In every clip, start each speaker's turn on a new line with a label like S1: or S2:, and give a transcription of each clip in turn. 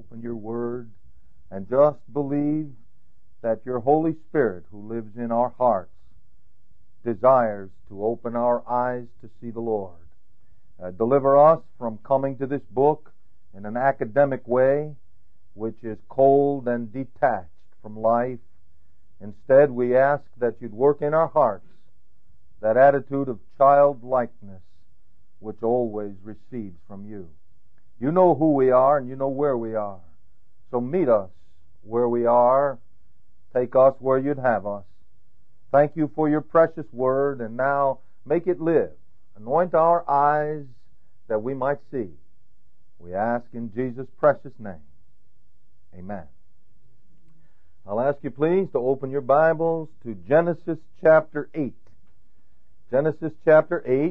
S1: open your Word and just believe that your Holy Spirit, who lives in our hearts, desires to open our eyes to see the Lord. Deliver us from coming to this book in an academic way, which is cold and detached from life. Instead, we ask that you'd work in our hearts that attitude of childlikeness which always receives from you. You know who we are and you know where we are. So meet us where we are. Take us where you'd have us. Thank you for your precious word, and now make it live. Anoint our eyes that we might see. We ask in Jesus' precious name. Amen. I'll ask you please to open your Bibles to Genesis chapter 8. Genesis chapter 8.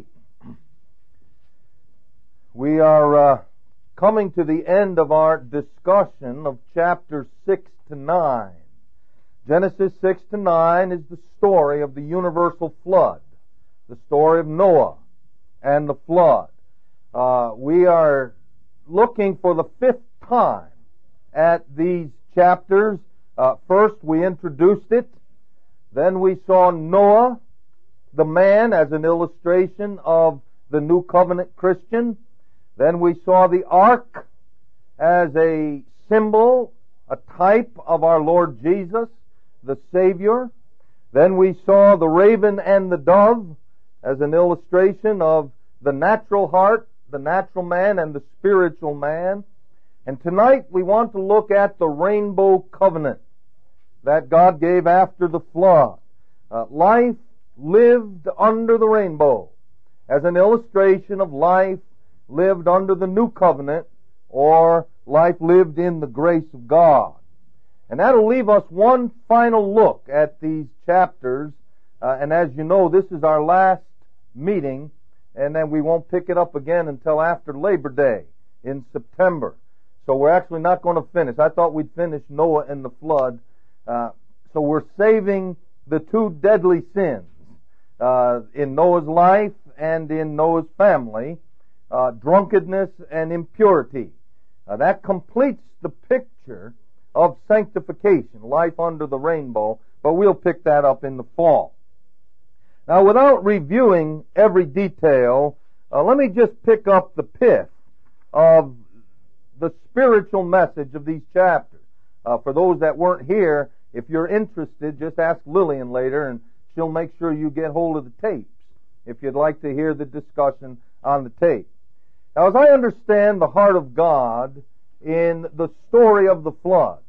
S1: We are coming to the end of our discussion of chapters 6 to 9. Genesis 6 to 9 is the story of the universal flood, the story of Noah and the flood. We are looking for the fifth time at these chapters. First we introduced it, then we saw Noah, the man, as an illustration of the New Covenant Christian. Then we saw the ark as a symbol, a type of our Lord Jesus, the Savior. Then we saw the raven and the dove as an illustration of the natural heart, the natural man, and the spiritual man. And tonight we want to look at the rainbow covenant that God gave after the flood. Life lived under the rainbow as an illustration of life lived under the new covenant, or life lived in the grace of God. And that'll leave us one final look at these chapters. And as you know, this is our last meeting, and then we won't pick it up again until after Labor Day in September. So we're actually not going to finish. I thought we'd finish Noah and the flood. So we're saving the two deadly sins in Noah's life and in Noah's family, drunkenness and impurity. That completes the picture of sanctification, life under the rainbow, but we'll pick that up in the fall. Now, without reviewing every detail, let me just pick up the pith of the spiritual message of these chapters. For those that weren't here, if you're interested, just ask Lillian later, and she'll make sure you get hold of the tapes if you'd like to hear the discussion on the tape. Now, as I understand the heart of God in the story of the flood,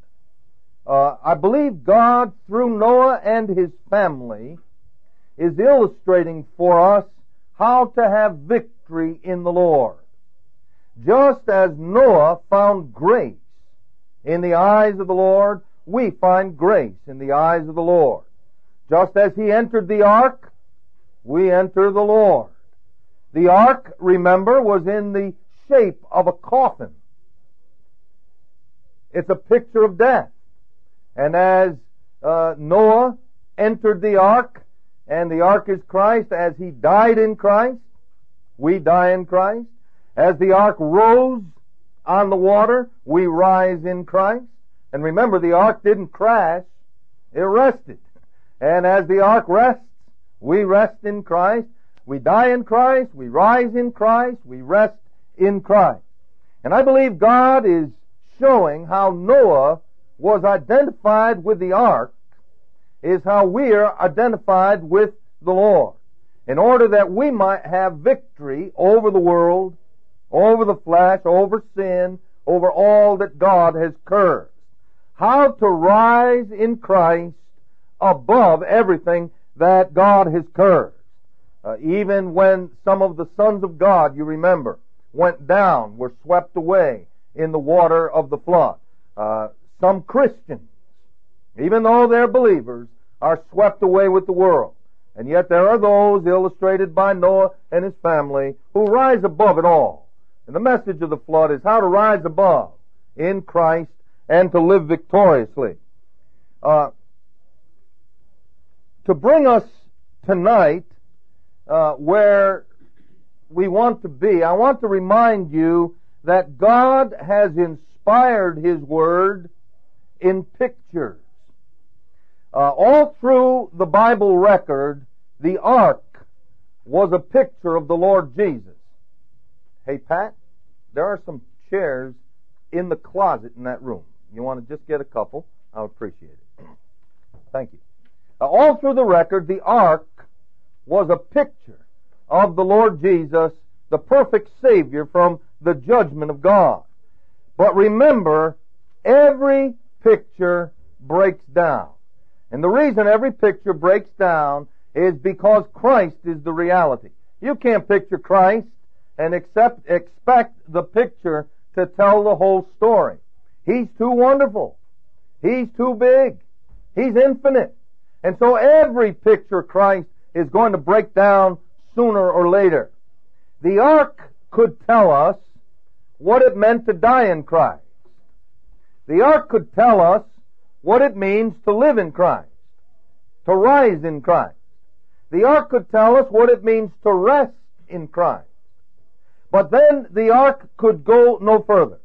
S1: I believe God, through Noah and his family, is illustrating for us how to have victory in the Lord. Just as Noah found grace in the eyes of the Lord, we find grace in the eyes of the Lord. Just as he entered the ark, we enter the Lord. The ark, remember, was in the shape of a coffin. It's a picture of death. And as Noah entered the ark, and the ark is Christ, as he died in Christ, we die in Christ. As the ark rose on the water, we rise in Christ. And remember, the ark didn't crash, it rested. And as the ark rests, we rest in Christ. We die in Christ, we rise in Christ, we rest in Christ. And I believe God is showing how Noah was identified with the ark is how we are identified with the Lord, in order that we might have victory over the world, over the flesh, over sin, over all that God has cursed. How to rise in Christ above everything that God has cursed. Even when some of the sons of God, you remember, went down, were swept away in the water of the flood. Some Christians, even though they're believers, are swept away with the world. And yet there are those, illustrated by Noah and his family, who rise above it all. And the message of the flood is how to rise above in Christ and to live victoriously. To bring us tonight where we want to be, I want to remind you that God has inspired inspired His Word in pictures. All through the Bible record, the ark was a picture of the Lord Jesus. Hey, Pat, there are some chairs in the closet in that room. You want to just get a couple? I would appreciate it. Thank you. All through the record, the ark was a picture of the Lord Jesus, the perfect Savior from the judgment of God. But remember, every picture breaks down. And the reason every picture breaks down is because Christ is the reality. You can't picture Christ and expect the picture to tell the whole story. He's too wonderful. He's too big. He's infinite. And so every picture of Christ is going to break down sooner or later. The ark could tell us what it meant to die in Christ. The ark could tell us what it means to live in Christ, to rise in Christ. The ark could tell us what it means to rest in Christ. But then the ark could go no further.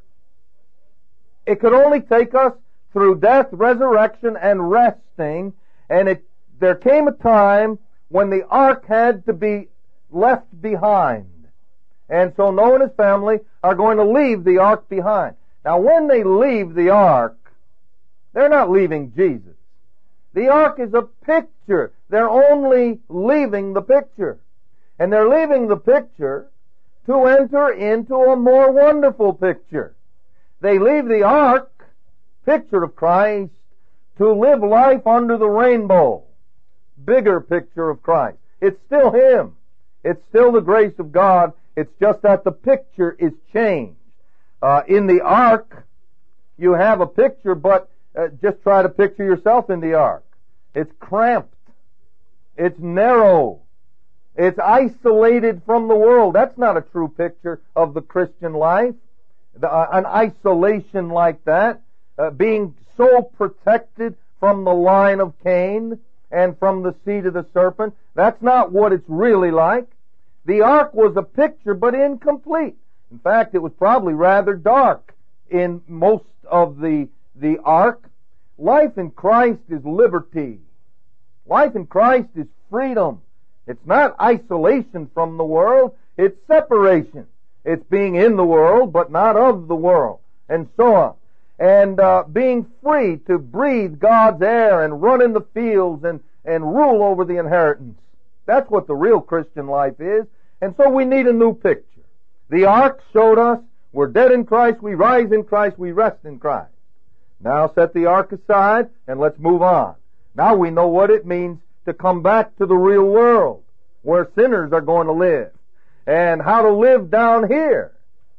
S1: It could only take us through death, resurrection, and resting, and there came a time when the ark had to be left behind. And so Noah and his family are going to leave the ark behind. Now when they leave the ark, they're not leaving Jesus. The ark is a picture. They're only leaving the picture. And they're leaving the picture to enter into a more wonderful picture. They leave the ark, picture of Christ, to live life under the rainbow. Bigger picture of Christ. It's still Him. It's still the grace of God. It's just that the picture is changed. In the ark, you have a picture, but just try to picture yourself in the ark. It's cramped. It's narrow. It's isolated from the world. That's not a true picture of the Christian life. An isolation like that, being so protected from the line of Cain and from the seed of the serpent, that's not what it's really like. The ark was a picture, but incomplete. In fact, it was probably rather dark in most of the ark. Life in Christ is liberty. Life in Christ is freedom. It's not isolation from the world. It's separation. It's being in the world, but not of the world, and so on. And being free to breathe God's air and run in the fields and rule over the inheritance. That's what the real Christian life is. And so we need a new picture. The ark showed us we're dead in Christ, we rise in Christ, we rest in Christ. Now set the ark aside and let's move on. Now we know what it means to come back to the real world where sinners are going to live, and how to live down here,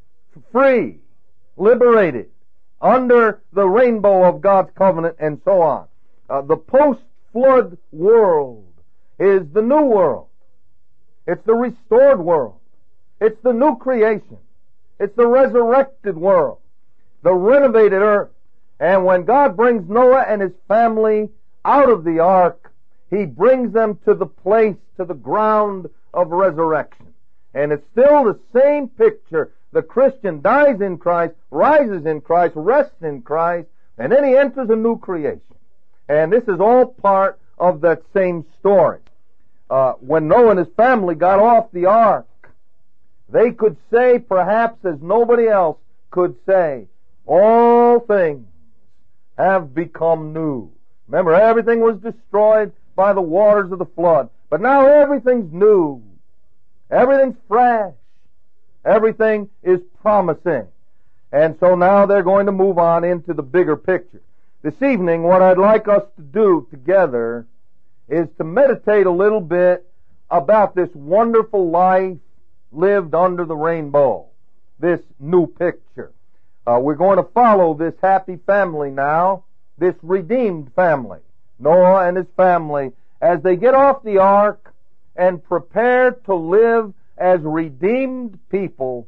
S1: free, liberated, under the rainbow of God's covenant, and so on. The post-flood world is the new world. It's the restored world. It's the new creation. It's the resurrected world. The renovated earth. And when God brings Noah and his family out of the ark, He brings them to the place, to the ground of resurrection. And it's still the same picture. The Christian dies in Christ, rises in Christ, rests in Christ, and then he enters a new creation. And this is all part of that same story. When Noah and his family got off the ark, they could say, perhaps as nobody else could say, all things have become new. Remember, everything was destroyed by the waters of the flood. But now everything's new. Everything's fresh. Everything is promising. And so now they're going to move on into the bigger picture. This evening, what I'd like us to do together is to meditate a little bit about this wonderful life lived under the rainbow. This new picture. We're going to follow this happy family now, this redeemed family, Noah and his family, as they get off the ark and prepare to live as redeemed people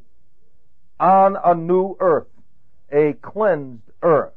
S1: on a new earth, a cleansed earth.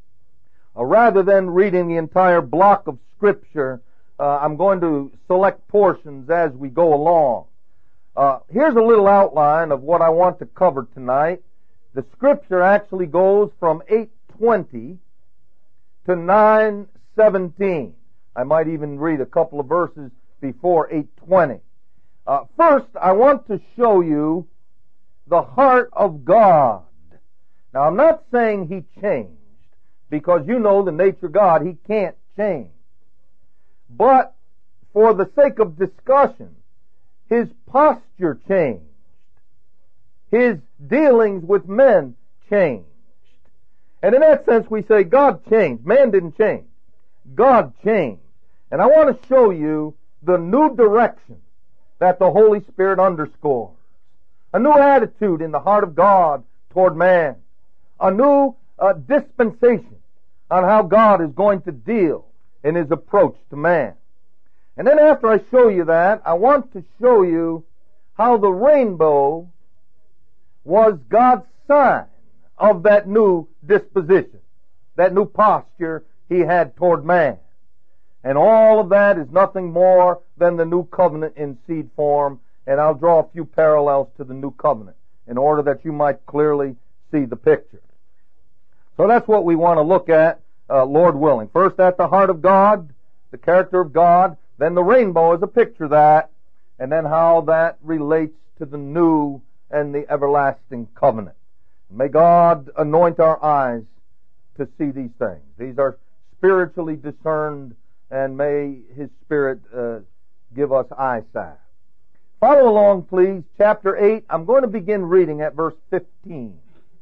S1: Rather than reading the entire block of Scripture, I'm going to select portions as we go along. Here's a little outline of what I want to cover tonight. The scripture actually goes from 8:20 to 9:17. I might even read a couple of verses before 8:20. First, I want to show you the heart of God. Now, I'm not saying He changed, because you know the nature of God, He can't change. But for the sake of discussion, His posture changed. His dealings with men changed. And in that sense, we say God changed. Man didn't change. God changed. And I want to show you the new direction that the Holy Spirit underscores. A new attitude in the heart of God toward man. A new dispensation on how God is going to deal in His approach to man. And then after I show you that, I want to show you how the rainbow was God's sign of that new disposition, that new posture He had toward man. And all of that is nothing more than the new covenant in seed form, and I'll draw a few parallels to the new covenant in order that you might clearly see the picture. So that's what we want to look at, Lord willing. First, at the heart of God, the character of God, then the rainbow is a picture of that, and then how that relates to the new and the everlasting covenant. May God anoint our eyes to see these things. These are spiritually discerned, and may His Spirit give us eyesight. Follow along, please. Chapter 8. I'm going to begin reading at verse 15.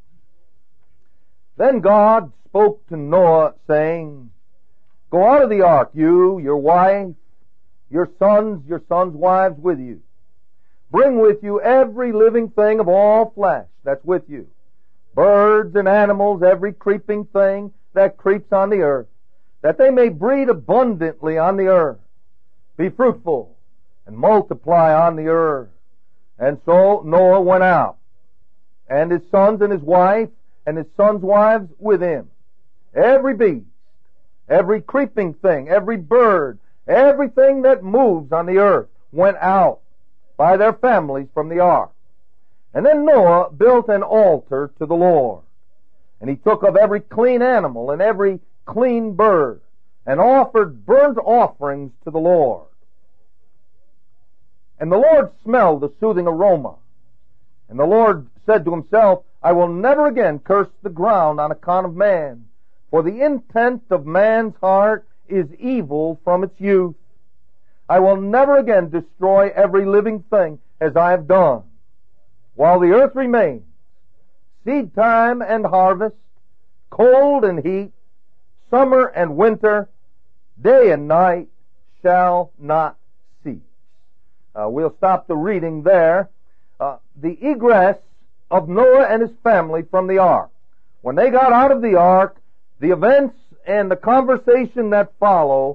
S1: Then God spoke to Noah, saying, Go out of the ark, you, your wife, your sons' wives with you. Bring with you every living thing of all flesh that's with you, birds and animals, every creeping thing that creeps on the earth, that they may breed abundantly on the earth. Be fruitful and multiply on the earth. And so Noah went out, and his sons and his wife, and his sons' wives with him. Every beast, every creeping thing, every bird, everything that moves on the earth went out by their families from the ark. And then Noah built an altar to the Lord. And he took of every clean animal and every clean bird, and offered burnt offerings to the Lord. And the Lord smelled the soothing aroma. And the Lord said to himself, I will never again curse the ground on account of man, for the intent of man's heart is evil from its youth. I will never again destroy every living thing as I have done. While the earth remains, seed time and harvest, cold and heat, summer and winter, day and night shall not cease. We'll stop the reading there. The egress of Noah and his family from the ark. When they got out of the ark, the events and the conversation that follow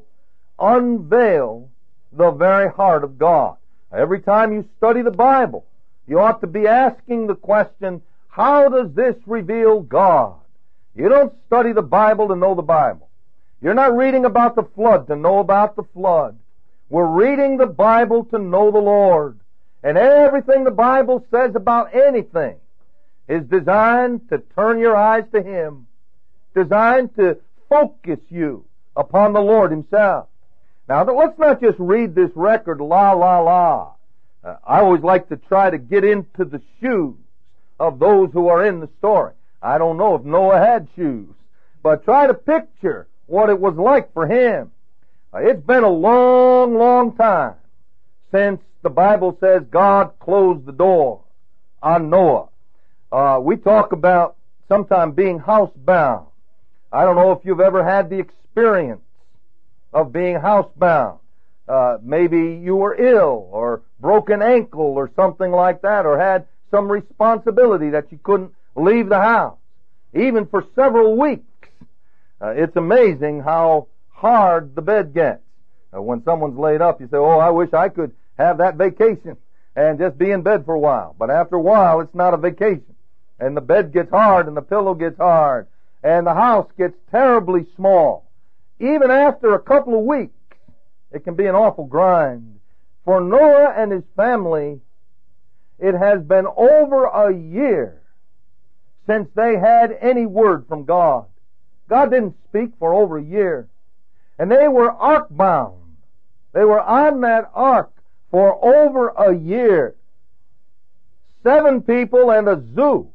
S1: unveil the very heart of God. Every time you study the Bible, you ought to be asking the question, how does this reveal God? You don't study the Bible to know the Bible. You're not reading about the flood to know about the flood. We're reading the Bible to know the Lord. And everything the Bible says about anything is designed to turn your eyes to Him, designed to focus you upon the Lord Himself. Now, let's not just read this record la, la, la. I always like to try to get into the shoes of those who are in the story. I don't know if Noah had shoes, but try to picture what it was like for him. It's been a long, long time since the Bible says God closed the door on Noah. We talk about sometime being housebound. I don't know if you've ever had the experience of being housebound. Maybe you were ill or broken ankle or something like that, or had some responsibility that you couldn't leave the house, even for several weeks. It's amazing how hard the bed gets. When someone's laid up, you say, oh, I wish I could have that vacation and just be in bed for a while. But after a while, it's not a vacation. And the bed gets hard, and the pillow gets hard, and the house gets terribly small. Even after a couple of weeks, it can be an awful grind. For Noah and his family, it has been over a year since they had any word from God. God didn't speak for over a year. And they were ark bound. They were on that ark for over a year. 7 people and a zoo.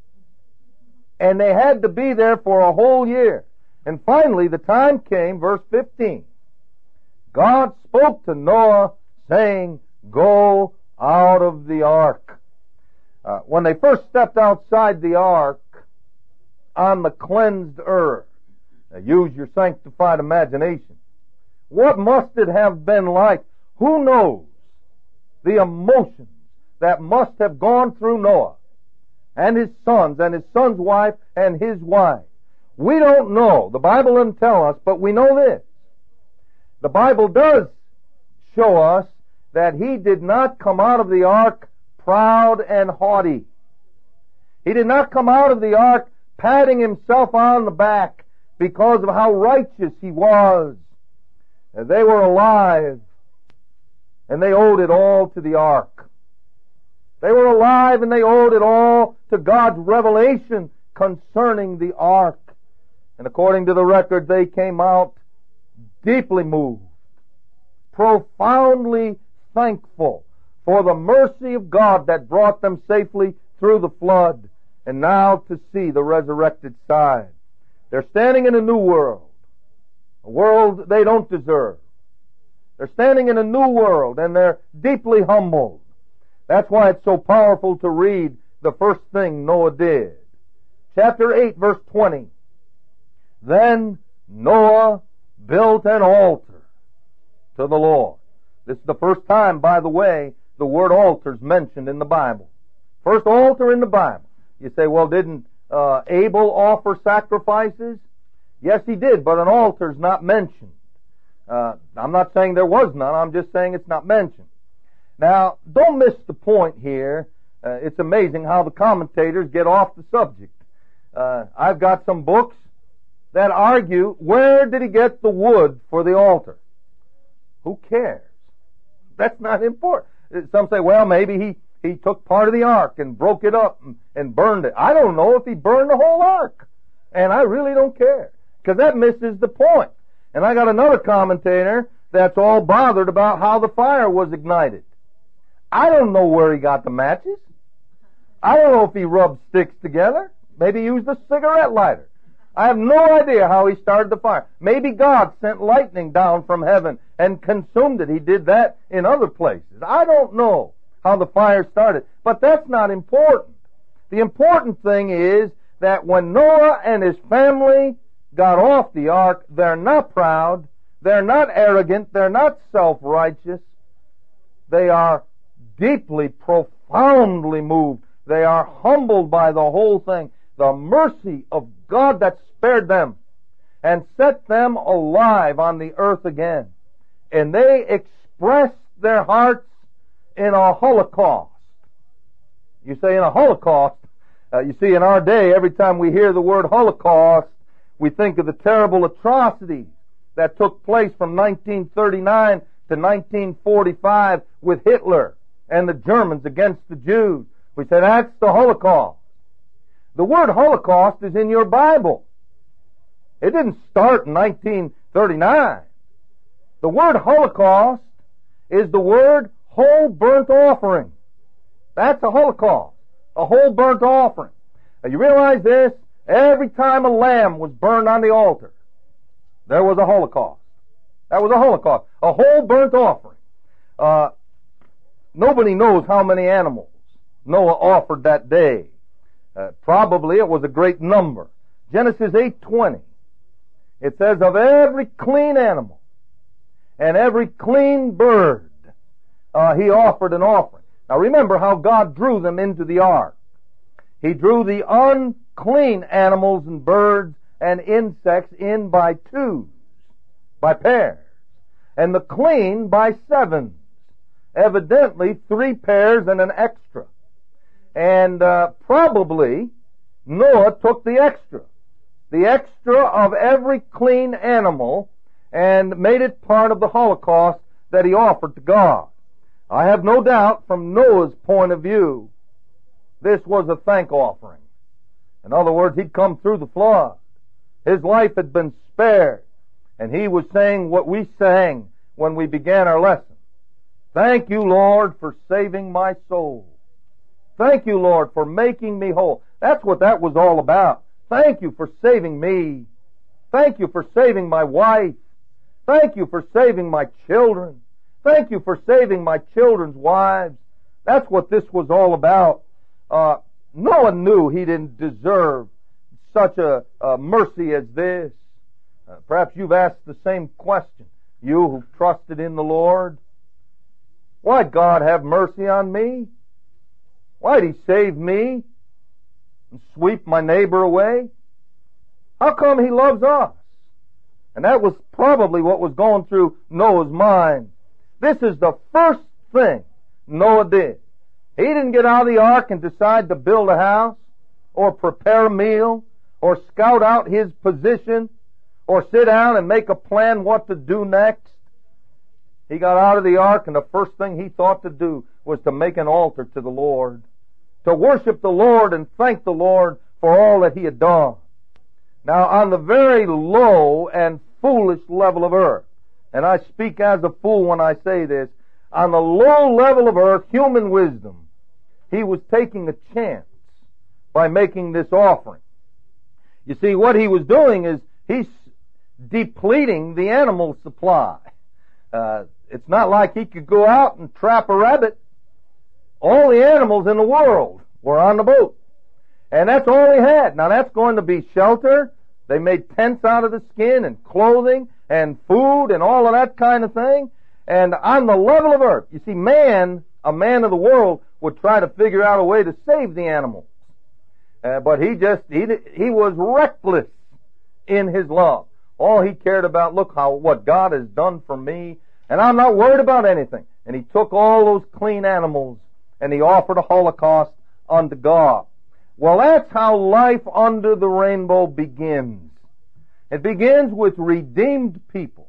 S1: And they had to be there for a whole year. And finally, the time came, verse 15. God spoke to Noah, saying, "Go out of the ark." When they first stepped outside the ark on the cleansed earth, use your sanctified imagination, what must it have been like? Who knows the emotions that must have gone through Noah and his sons wife and his wife? We don't know. The Bible doesn't tell us, but we know this. The Bible does show us that he did not come out of the ark proud and haughty. He did not come out of the ark patting himself on the back because of how righteous he was. They were alive, and they owed it all to the ark. They were alive, and they owed it all to God's revelation concerning the ark. And according to the record, they came out deeply moved, profoundly thankful for the mercy of God that brought them safely through the flood, and now to see the resurrected side. They're standing in a new world, a world they don't deserve. They're standing in a new world, and they're deeply humbled. That's why it's so powerful to read the first thing Noah did. Chapter 8, verse 20. Then Noah built an altar to the Lord. This is the first time, by the way, the word altar is mentioned in the Bible. First altar in the Bible. You say, well, didn't Abel offer sacrifices? Yes, he did, but an altar is not mentioned. I'm not saying there was none. I'm just saying it's not mentioned. Now, don't miss the point here. It's amazing how the commentators get off the subject. I've got some books that argue, where did he get the wood for the altar? Who cares? That's not important. Some say, well, maybe he took part of the ark and broke it up and burned it. I don't know if he burned the whole ark. And I really don't care, because that misses the point. And I got another commentator that's all bothered about how the fire was ignited. I don't know where he got the matches. I don't know if he rubbed sticks together. Maybe he used a cigarette lighter. I have no idea how he started the fire. Maybe God sent lightning down from heaven and consumed it. He did that in other places. I don't know how the fire started, but that's not important. The important thing is that when Noah and his family got off the ark, they're not proud, they're not arrogant, they're not self-righteous. They are deeply, profoundly moved. They are humbled by the whole thing. The mercy of God that spared them and set them alive on the earth again. And they expressed their hearts in a holocaust. You say in a holocaust. You see, in our day, every time we hear the word holocaust, we think of the terrible atrocities that took place from 1939 to 1945 with Hitler and the Germans against the Jews. We say that's the Holocaust. The word Holocaust is in your Bible. It didn't start in 1939. The word Holocaust is the word whole burnt offering. That's a Holocaust, a whole burnt offering. Now you realize this? Every time a lamb was burned on the altar, there was a Holocaust. That was a Holocaust, a whole burnt offering. Nobody knows how many animals Noah offered that day. Probably it was a great number. Genesis 8:20. It says, of every clean animal and every clean bird, he offered an offering. Now remember how God drew them into the ark. He drew the unclean animals and birds and insects in by twos, by pairs, and the clean by sevens. Evidently 3 pairs and an extra. And probably Noah took the extra of every clean animal, and made it part of the holocaust that he offered to God. I have no doubt from Noah's point of view, this was a thank offering In other words, he'd come through the flood. His life had been spared. And he was saying what we sang when we began our lesson. Thank you, Lord, for saving my soul. Thank you, Lord, for making me whole. That's what that was all about. Thank you for saving me. Thank you for saving my wife. Thank you for saving my children. Thank you for saving my children's wives. That's what this was all about. Noah knew he didn't deserve such a mercy as this. Perhaps you've asked the same question. You who've trusted in the Lord. Why'd God have mercy on me? Why'd He save me and sweep my neighbor away? How come He loves us? And that was probably what was going through Noah's mind. This is the first thing Noah did. He didn't get out of the ark and decide to build a house or prepare a meal or scout out his position or sit down and make a plan what to do next. He got out of the ark, and the first thing he thought to do was to make an altar to the Lord, to worship the Lord and thank the Lord for all that He had done. Now, on the very low and foolish level of earth, and I speak as a fool when I say this, on the low level of earth, human wisdom, he was taking a chance by making this offering. You see, what he was doing is he's depleting the animal supply. It's not like he could go out and trap a rabbit. All the animals in the world were on the boat. And that's all he had. Now that's going to be shelter. They made tents out of the skin and clothing and food and all of that kind of thing. And on the level of earth, you see, man, a man of the world, would try to figure out a way to save the animals. But he was reckless in his love. All he cared about, look what God has done for me, and I'm not worried about anything. And he took all those clean animals and he offered a holocaust unto God. Well, that's how life under the rainbow begins. It begins with redeemed people,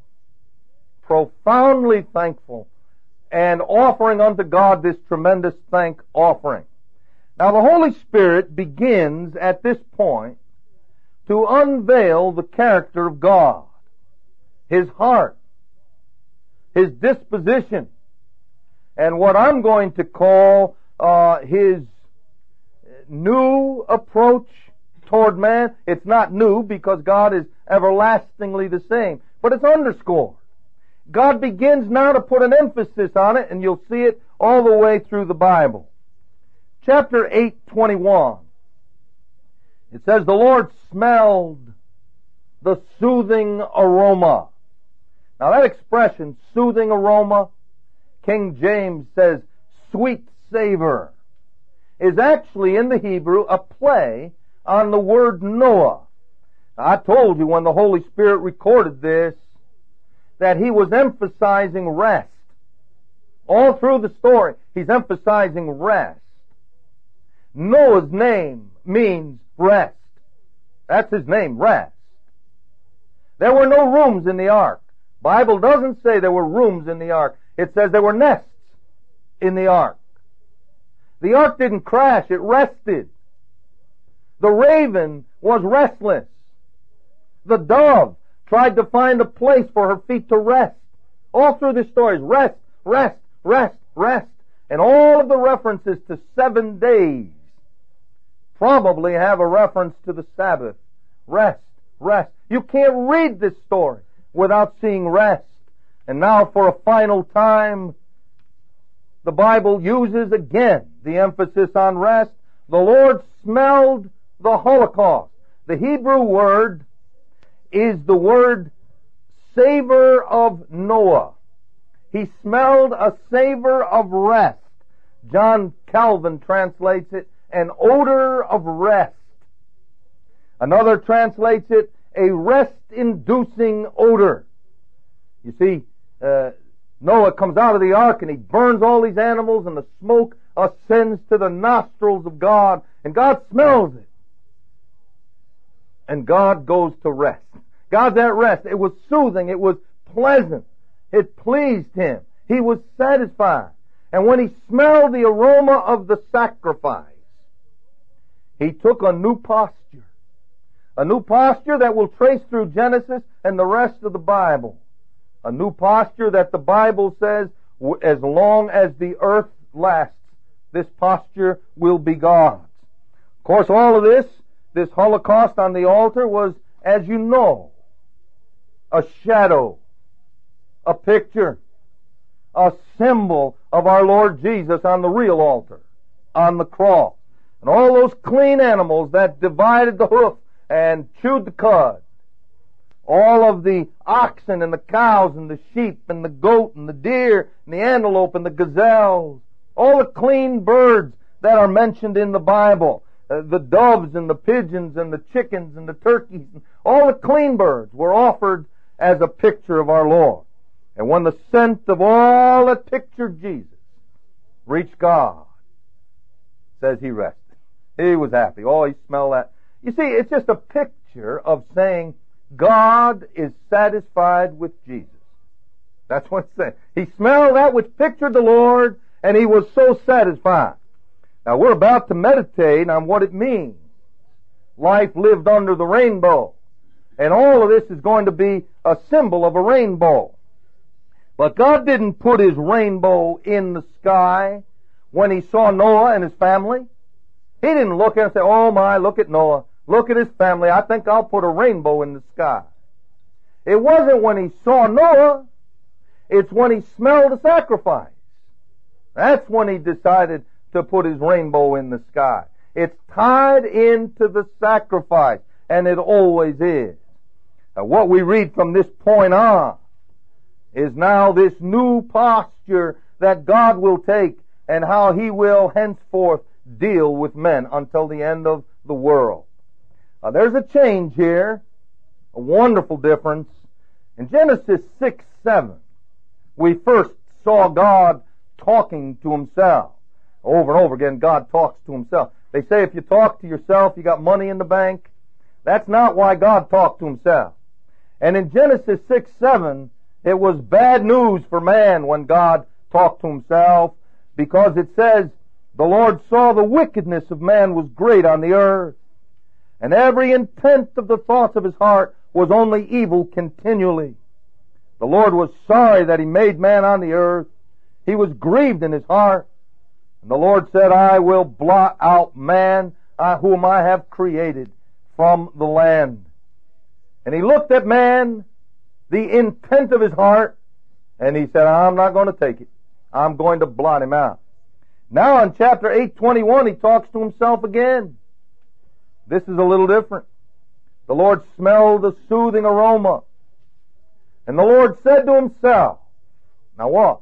S1: profoundly thankful, and offering unto God this tremendous thank offering. Now the Holy Spirit begins at this point to unveil the character of God, His heart, His disposition, and what I'm going to call His new approach toward man. It's not new because God is everlastingly the same, but it's underscored. God begins now to put an emphasis on it, and you'll see it all the way through the Bible. Chapter 8:21. It says, the Lord smelled the soothing aroma. Now that expression, soothing aroma, King James says sweet savor, is actually in the Hebrew a play on the word Noah. Now, I told you when the Holy Spirit recorded this that He was emphasizing rest. All through the story, He's emphasizing rest. Noah's name means rest. That's his name, rest. There were no rooms in the ark. Bible doesn't say there were rooms in the ark. It says there were nests in the ark. The ark didn't crash, it rested. The raven was restless. The dove tried to find a place for her feet to rest. All through the stories, rest, rest, rest, rest. And all of the references to 7 days probably have a reference to the Sabbath. Rest, rest. You can't read this story without seeing rest. And now for a final time, the Bible uses again the emphasis on rest. The Lord smelled the holocaust. The Hebrew word is the word savor of Noah. He smelled a savor of rest. John Calvin translates it an odor of rest. Another translates it a rest-inducing odor. You see, Noah comes out of the ark and he burns all these animals, and the smoke ascends to the nostrils of God, and God smells it. And God goes to rest. God's at rest. It was soothing. It was pleasant. It pleased Him. He was satisfied. And when He smelled the aroma of the sacrifice, He took a new posture. A new posture that will trace through Genesis and the rest of the Bible. A new posture that the Bible says, as long as the earth lasts, this posture will be God's. Of course, all of this holocaust on the altar was, as you know, a shadow, a picture, a symbol of our Lord Jesus on the real altar, on the cross. And all those clean animals that divided the hoof and chewed the cud. All of the oxen and the cows and the sheep and the goat and the deer and the antelope and the gazelles. All the clean birds that are mentioned in the Bible. The doves and the pigeons and the chickens and the turkeys. All the clean birds were offered as a picture of our Lord. And when the scent of all that pictured Jesus reached God, it says He rested. He was happy. Oh, He smelled that. You see, it's just a picture of saying God is satisfied with Jesus. That's what it's saying. He smelled that which pictured the Lord, and He was so satisfied. Now, we're about to meditate on what it means. Life lived under the rainbow. And all of this is going to be a symbol of a rainbow. But God didn't put His rainbow in the sky when He saw Noah and his family. He didn't look and say, oh my, look at Noah. Look at his family. I think I'll put a rainbow in the sky. It wasn't when He saw Noah. It's when He smelled the sacrifice. That's when He decided to put His rainbow in the sky. It's tied into the sacrifice, and it always is. Now, what we read from this point on is now this new posture that God will take and how He will henceforth deal with men until the end of the world. There's a change here, a wonderful difference. In Genesis 6:7, we first saw God talking to Himself. Over and over again, God talks to Himself. They say if you talk to yourself, you got money in the bank. That's not why God talked to Himself. And in Genesis 6:7, it was bad news for man when God talked to Himself, because it says, the Lord saw the wickedness of man was great on the earth, and every intent of the thoughts of his heart was only evil continually. The Lord was sorry that He made man on the earth. He was grieved in His heart. And the Lord said, I will blot out man whom I have created from the land. And He looked at man, the intent of his heart, and He said, I'm not going to take it. I'm going to blot him out. Now in chapter 8:21, He talks to Himself again. This is a little different. The Lord smelled the soothing aroma. And the Lord said to Himself, now what?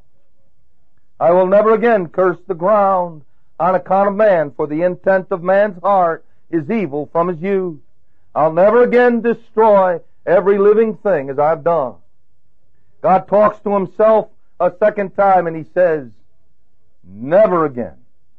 S1: I will never again curse the ground on account of man, for the intent of man's heart is evil from his youth. I'll never again destroy every living thing as I've done. God talks to Himself a second time and He says, never again.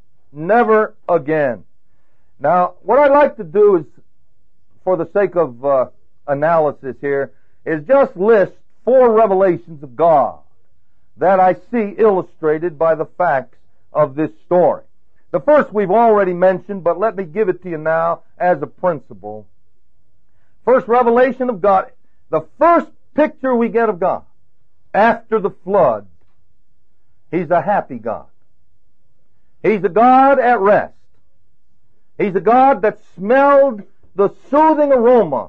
S1: Never again. Now, what I'd like to do is, for the sake of analysis here, is just list 4 revelations of God that I see illustrated by the facts of this story. The first we've already mentioned, but let me give it to you now as a principle. First revelation of God, the first picture we get of God after the flood, He's a happy God. He's a God at rest. He's a God that smelled the soothing aroma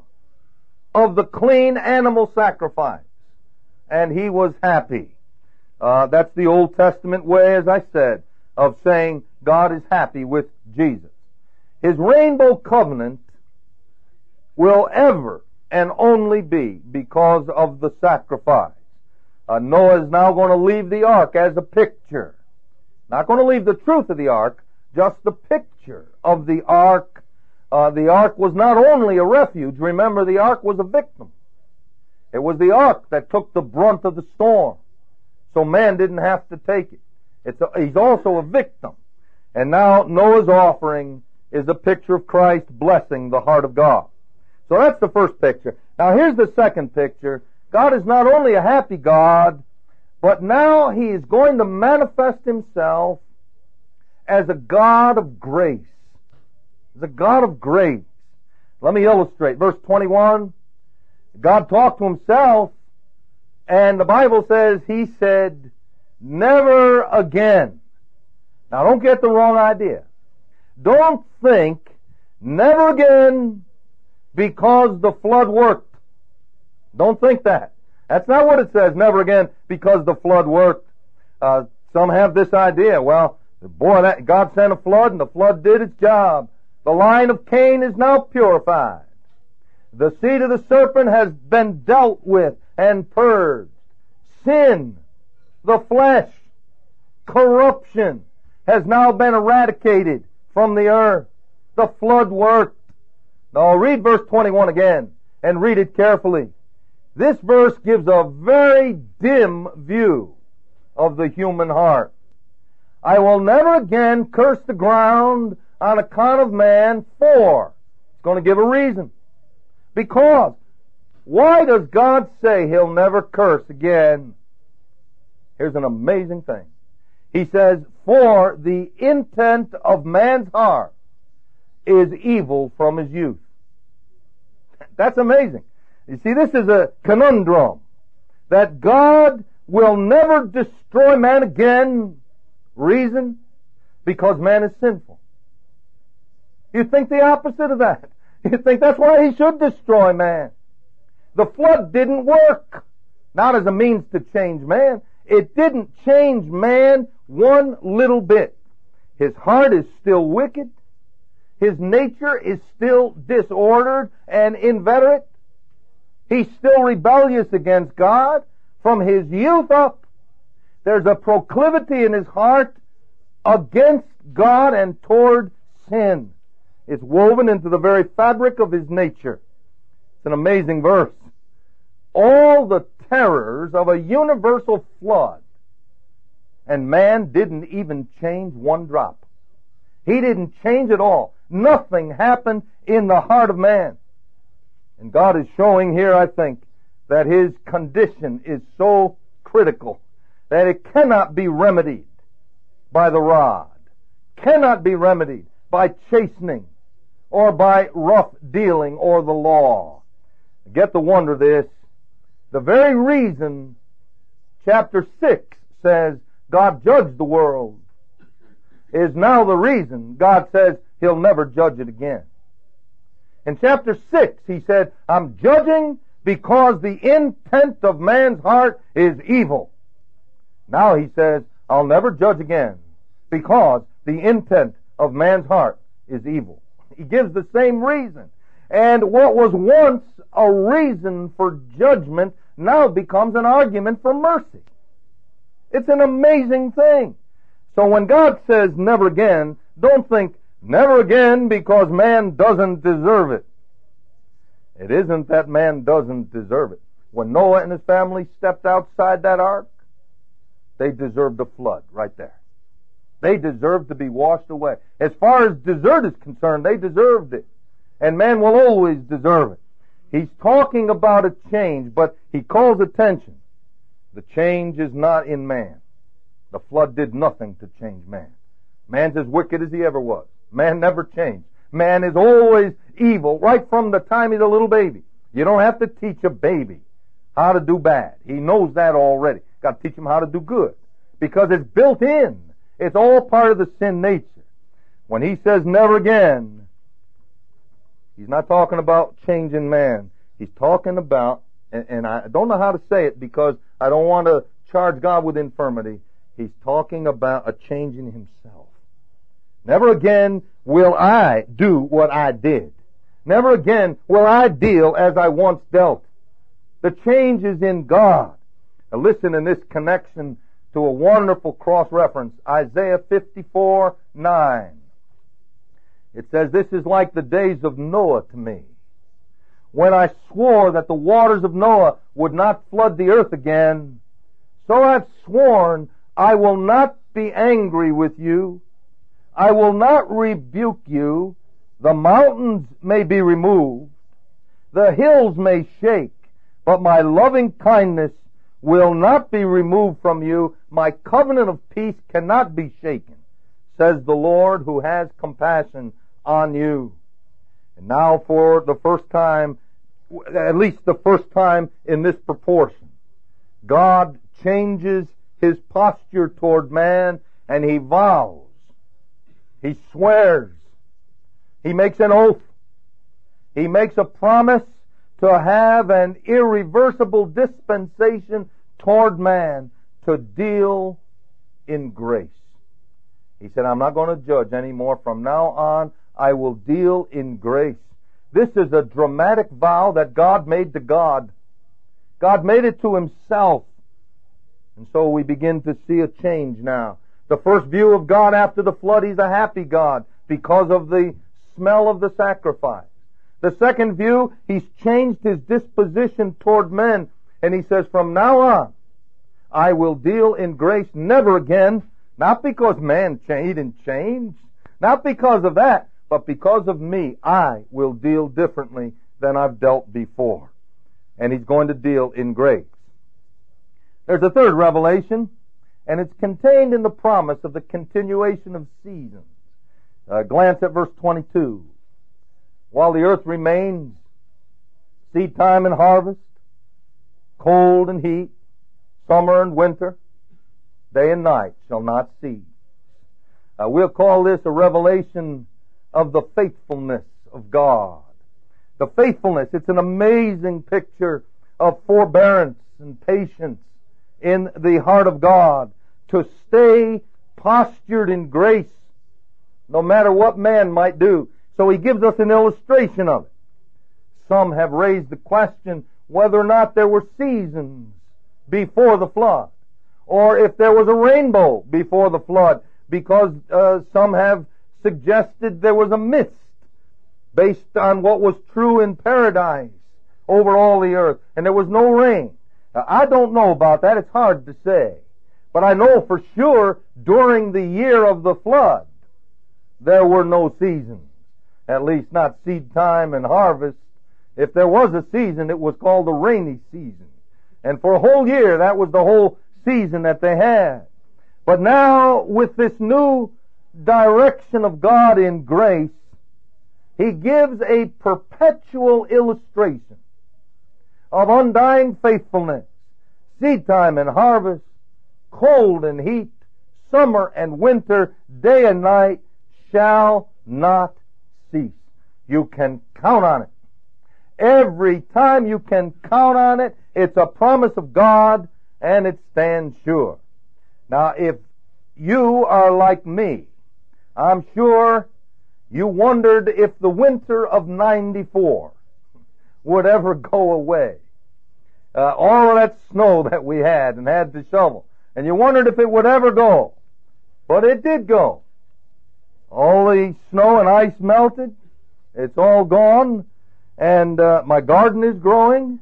S1: of the clean animal sacrifice, and He was happy. That's the Old Testament way, as I said, of saying God is happy with Jesus. His rainbow covenant will ever and only be because of the sacrifice. Noah is now going to leave the ark as a picture. Not going to leave the truth of the ark, just the picture of the ark. The ark was not only a refuge. Remember, the ark was a victim. It was the ark that took the brunt of the storm. So man didn't have to take it. He's also a victim. And now Noah's offering is a picture of Christ blessing the heart of God. So that's the first picture. Now here's the second picture. God is not only a happy God, but now He is going to manifest Himself as a God of grace. He's a God of grace. Let me illustrate. Verse 21, God talked to himself, and the Bible says he said, never again. Now don't get the wrong idea. Don't think never again because the flood worked. Don't think that. That's not what it says, never again because the flood worked. Some have this idea, well, boy, God sent a flood and the flood did its job. The line of Cain is now purified. The seed of the serpent has been dealt with and purged. Sin, the flesh, corruption has now been eradicated from the earth. The flood worked. Now read verse 21 again and read it carefully. This verse gives a very dim view of the human heart. I will never again curse the ground on account of man, for it's going to give a reason. Because why does God say he'll never curse again? Here's an amazing thing. He says, for the intent of man's heart is evil from his youth. That's amazing. You see, this is a conundrum. That God will never destroy man again. Reason? Because man is sinful. You think the opposite of that. You think that's why he should destroy man. The flood didn't work. Not as a means to change man. It didn't change man one little bit. His heart is still wicked. His nature is still disordered and inveterate. He's still rebellious against God from his youth up. There's a proclivity in his heart against God and toward sin. It's woven into the very fabric of his nature. It's an amazing verse. All the terrors of a universal flood, and man didn't even change one drop. He didn't change at all. Nothing happened in the heart of man. And God is showing here, I think, that his condition is so critical that it cannot be remedied by the rod, cannot be remedied by chastening or by rough dealing or the law. Get the wonder of this. The very reason chapter 6 says God judged the world is now the reason God says he'll never judge it again. In chapter 6, he said, I'm judging because the intent of man's heart is evil. Now he says, I'll never judge again because the intent of man's heart is evil. He gives the same reason. And what was once a reason for judgment now becomes an argument for mercy. It's an amazing thing. So when God says never again, don't think never again because man doesn't deserve it. It isn't that man doesn't deserve it. When Noah and his family stepped outside that ark, they deserved a flood right there. They deserved to be washed away. As far as desert is concerned, they deserved it. And man will always deserve it. He's talking about a change, but he calls attention. The change is not in man. The flood did nothing to change man. Man's as wicked as he ever was. Man never changed. Man is always evil right from the time he's a little baby. You don't have to teach a baby how to do bad. He knows that already. Got to teach him how to do good. Because it's built in. It's all part of the sin nature. When he says never again, he's not talking about changing man. He's talking about, and I don't know how to say it because I don't want to charge God with infirmity. He's talking about a change in himself. Never again will I do what I did. Never again will I deal as I once dealt. The change is in God. Now listen in this connection to a wonderful cross-reference. Isaiah 54:9. It says, this is like the days of Noah to me, when I swore that the waters of Noah would not flood the earth again. So I've sworn I will not be angry with you. I will not rebuke you. The mountains may be removed. The hills may shake, but my loving kindness will not be removed from you. My covenant of peace cannot be shaken, says the Lord who has compassion on you. And now for the first time, at least the first time in this proportion, God changes His posture toward man, and He vows, He swears, He makes an oath, He makes a promise to have an irreversible dispensation toward man to deal in grace. He said, I'm not going to judge anymore. From now on, I will deal in grace. This is a dramatic vow that God made to God. God made it to Himself. And so we begin to see a change now. The first view of God after the flood, He's a happy God because of the smell of the sacrifice. The second view, He's changed His disposition toward men. And He says, from now on, I will deal in grace, never again. Not because man changed and changed. Not because of that. But because of me, I will deal differently than I've dealt before. And He's going to deal in grace. There's a third revelation, and it's contained in the promise of the continuation of seasons. Glance at verse 22. While the earth remains, seed time and harvest, cold and heat, summer and winter, day and night shall not cease. We'll call this a revelation of the faithfulness of God. The faithfulness, it's an amazing picture of forbearance and patience in the heart of God to stay postured in grace no matter what man might do. So He gives us an illustration of it. Some have raised the question whether or not there were seasons before the flood, or if there was a rainbow before the flood, because some have suggested there was a mist based on what was true in paradise over all the earth, and there was no rain. Now, I don't know about that. It's hard to say. But I know for sure during the year of the flood, there were no seasons. At least not seed time and harvest. If there was a season, it was called the rainy season. And for a whole year, that was the whole season that they had. But now, with this new direction of God in grace, He gives a perpetual illustration of undying faithfulness. Seed time and harvest, cold and heat, summer and winter, day and night shall not cease. You can count on it. Every time you can count on it, it's a promise of God, and it stands sure. Now, if you are like me, I'm sure you wondered if the winter of 94 would ever go away. All of that snow that we had and had to shovel. And you wondered if it would ever go. But it did go. All the snow and ice melted. It's all gone. And my garden is growing.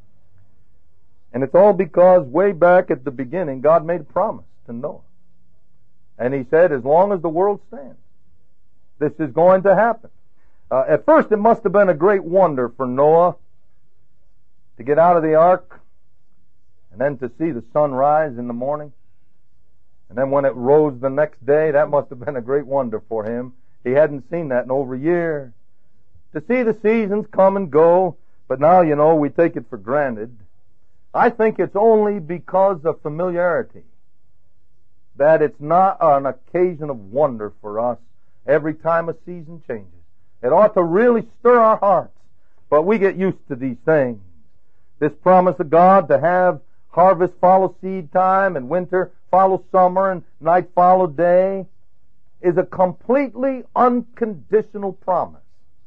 S1: And it's all because way back at the beginning, God made a promise to Noah. And He said, as long as the world stands, this is going to happen. At first, it must have been a great wonder for Noah to get out of the ark and then to see the sun rise in the morning. And then when it rose the next day, that must have been a great wonder for him. He hadn't seen that in over a year. To see the seasons come and go, but now, we take it for granted. I think it's only because of familiarity that it's not an occasion of wonder for us every time a season changes. It ought to really stir our hearts, but we get used to these things. This promise of God to have harvest follow seed time and winter follow summer and night follow day is a completely unconditional promise.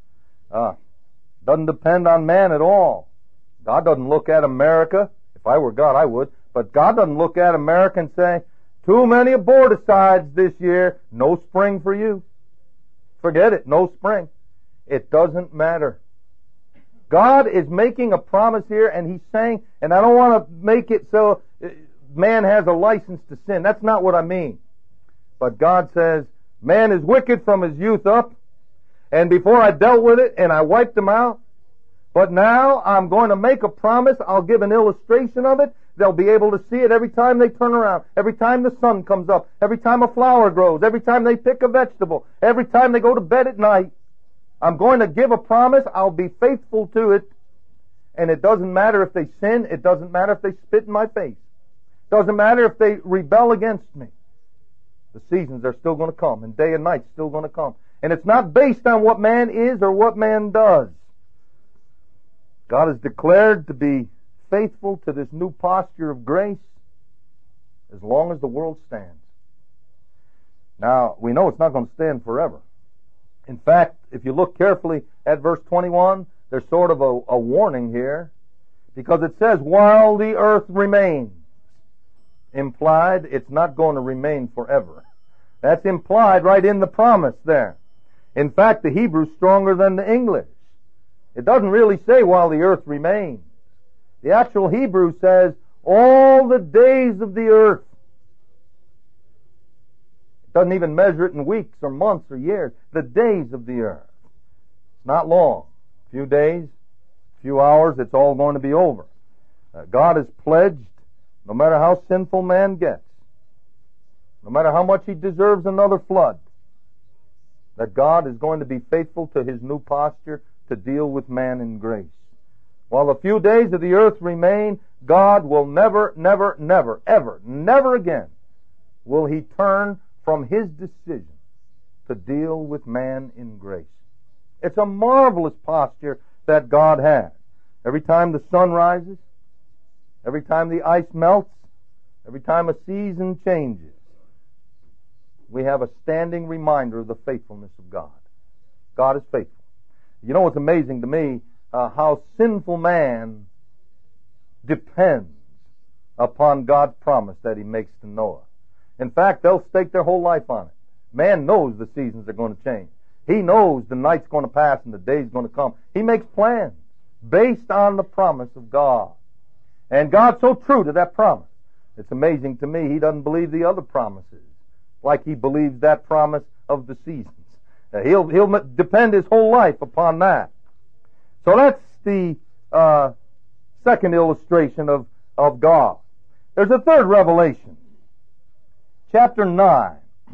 S1: Doesn't depend on man at all. God doesn't look at America. If I were God, I would. But God doesn't look at America and say, too many aborticides this year, no spring for you. Forget it, no spring. It doesn't matter. God is making a promise here, and He's saying, and I don't want to make it so man has a license to sin. That's not what I mean. But God says, man is wicked from his youth up, and before I dealt with it, and I wiped him out, but now I'm going to make a promise. I'll give an illustration of it. They'll be able to see it every time they turn around, every time the sun comes up, every time a flower grows, every time they pick a vegetable, every time they go to bed at night. I'm going to give a promise. I'll be faithful to it. And it doesn't matter if they sin. It doesn't matter if they spit in my face. It doesn't matter if they rebel against me. The seasons are still going to come, and day and night still going to come. And it's not based on what man is or what man does. God has declared to be faithful to this new posture of grace as long as the world stands. Now, we know it's not going to stand forever. In fact, if you look carefully at verse 21, there's sort of a warning here, because it says, while the earth remains. Implied, it's not going to remain forever. That's implied right in the promise there. In fact, the Hebrew's stronger than the English. It doesn't really say while the earth remains. The actual Hebrew says, all the days of the earth. It doesn't even measure it in weeks or months or years. The days of the earth. It's not long. A few days, a few hours, it's all going to be over. God has pledged, no matter how sinful man gets, no matter how much he deserves another flood, that God is going to be faithful to His new posture to deal with man in grace. While a few days of the earth remain, God will never, never, never, ever, never again will He turn from His decision to deal with man in grace. It's a marvelous posture that God has. Every time the sun rises, every time the ice melts, every time a season changes, we have a standing reminder of the faithfulness of God. God is faithful. You know what's amazing to me? How sinful man depends upon God's promise that He makes to Noah. In fact, they'll stake their whole life on it. Man knows the seasons are going to change. He knows the night's going to pass and the day's going to come. He makes plans based on the promise of God. And God's so true to that promise. It's amazing to me He doesn't believe the other promises like He believes that promise of the seasons. He'll depend his whole life upon that. So that's the second illustration of God. There's a third revelation. Chapter 9.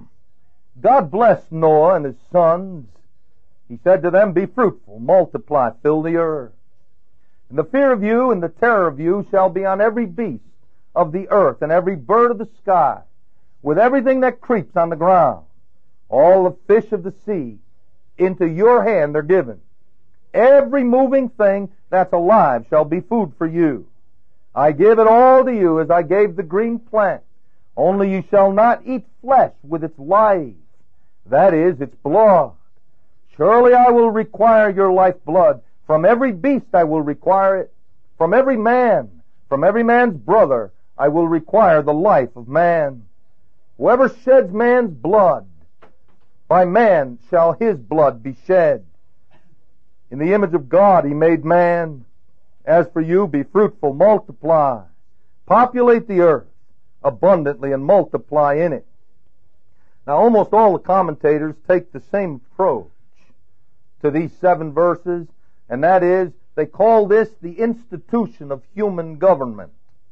S1: God blessed Noah and his sons. He said to them, be fruitful, multiply, fill the earth. And the fear of you and the terror of you shall be on every beast of the earth and every bird of the sky, with everything that creeps on the ground. All the fish of the sea, into your hand they're given. Every moving thing that's alive shall be food for you. I give it all to you as I gave the green plant. Only you shall not eat flesh with its life, that is, its blood. Surely I will require your lifeblood. From every beast I will require it. From every man's brother, I will require the life of man. Whoever sheds man's blood, by man shall his blood be shed. In the image of God He made man. As for you, be fruitful, multiply, populate the earth abundantly and multiply in it. Now, almost all the commentators take the same approach to these 7 verses, and that is, they call this the institution of human government.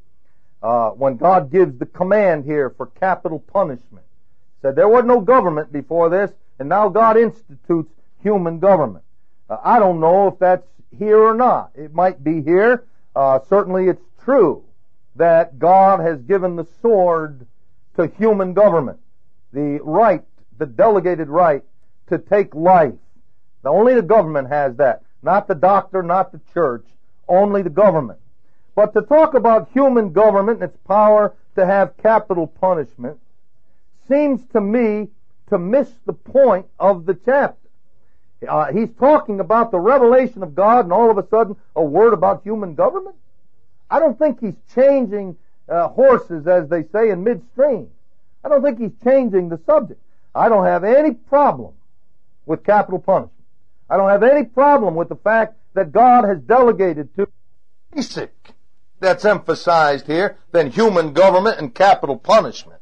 S1: When God gives the command here for capital punishment, said there was no government before this, and now God institutes human government. I don't know if that's here or not. It might be here. Certainly it's true that God has given the sword to human government, the right, the delegated right to take life. Now, only the government has that, not the doctor, not the church, only the government. But to talk about human government and its power to have capital punishment seems to me to miss the point of the chapter. He's talking about the revelation of God and all of a sudden a word about human government? I don't think he's changing horses, as they say, in midstream. I don't think he's changing the subject. I don't have any problem with capital punishment. I don't have any problem with the fact that God has delegated to basic that's emphasized here than human government and capital punishment.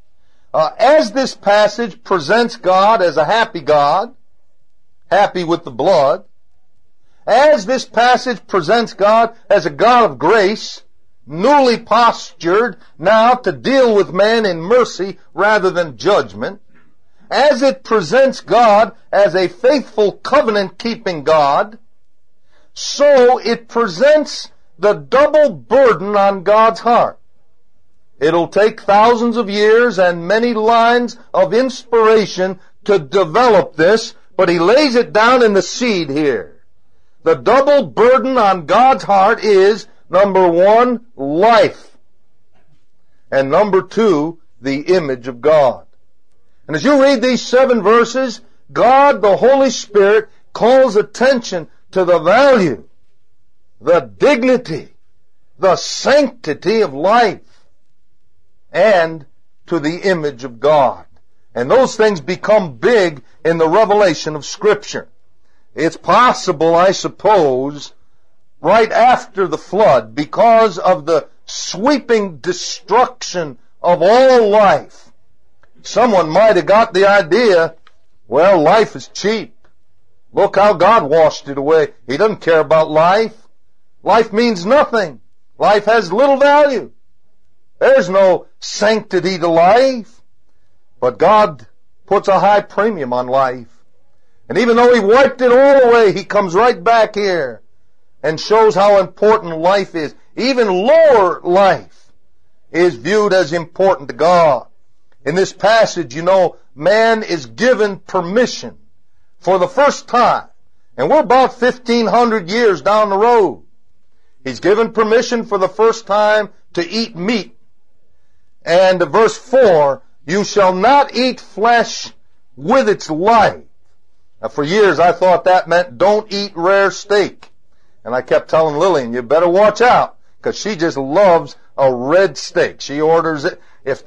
S1: As this passage presents God as a happy God, happy with the blood, as this passage presents God as a God of grace, newly postured now to deal with man in mercy rather than judgment, as it presents God as a faithful covenant-keeping God, so it presents the double burden on God's heart. It'll take thousands of years and many lines of inspiration to develop this, but He lays it down in the seed here. The double burden on God's heart is, number one, life, and number two, the image of God. And as you read these 7 verses, God, the Holy Spirit, calls attention to the value, the dignity, the sanctity of life, and to the image of God. And those things become big in the revelation of Scripture. It's possible, I suppose, right after the flood, because of the sweeping destruction of all life, someone might have got the idea, well, life is cheap. Look how God washed it away. He doesn't care about life. Life means nothing. Life has little value. There's no sanctity to life. But God puts a high premium on life. And even though He wiped it all away, He comes right back here and shows how important life is. Even lower life is viewed as important to God. In this passage, you know, man is given permission for the first time, and we're about 1,500 years down the road. He's given permission for the first time to eat meat. And verse 4, you shall not eat flesh with its life. Now, for years I thought that meant don't eat rare steak. And I kept telling Lillian, you better watch out, because she just loves a red steak. She orders it if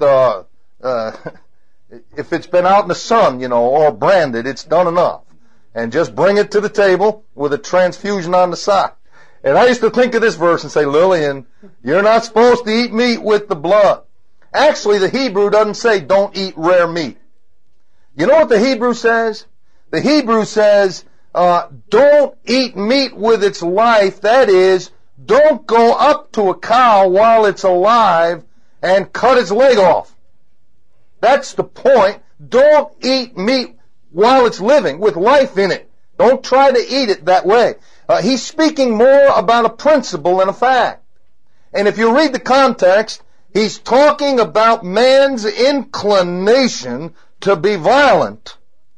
S1: it's been out in the sun, you know, or branded, it's done enough. And just bring it to the table with a transfusion on the side. And I used to think of this verse and say, Lillian, you're not supposed to eat meat with the blood. Actually, the Hebrew doesn't say don't eat rare meat. You know what the Hebrew says? The Hebrew says, don't eat meat with its life. That is, don't go up to a cow while it's alive and cut its leg off. That's the point. Don't eat meat while it's living, with life in it. Don't try to eat it that way. He's speaking more about a principle than a fact. And if you read the context, he's talking about man's inclination to be violent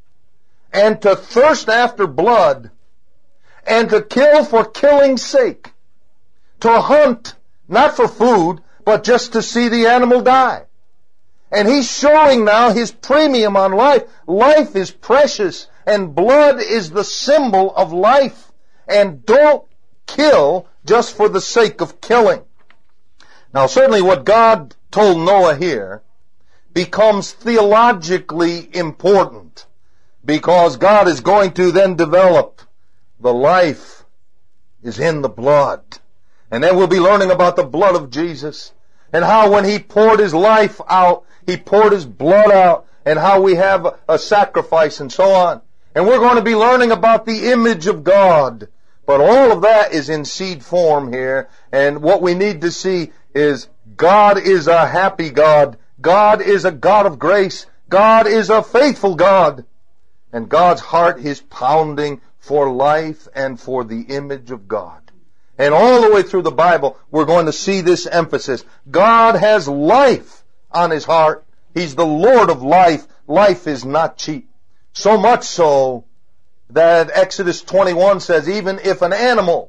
S1: and to thirst after blood and to kill for killing's sake, to hunt not for food, but just to see the animal die. And he's showing now his premium on life. Life is precious, and blood is the symbol of life. And don't kill just for the sake of killing. Now, certainly what God told Noah here becomes theologically important, because God is going to then develop the life is in the blood. And then we'll be learning about the blood of Jesus, and how when He poured His life out, He poured His blood out, and how we have a sacrifice and so on. And we're going to be learning about the image of God. But all of that is in seed form here, and what we need to see is God is a happy God. God is a God of grace. God is a faithful God. And God's heart is pounding for life and for the image of God. And all the way through the Bible, we're going to see this emphasis. God has life on His heart. He's the Lord of life. Life is not cheap. So much so that Exodus 21 says, even if an animal,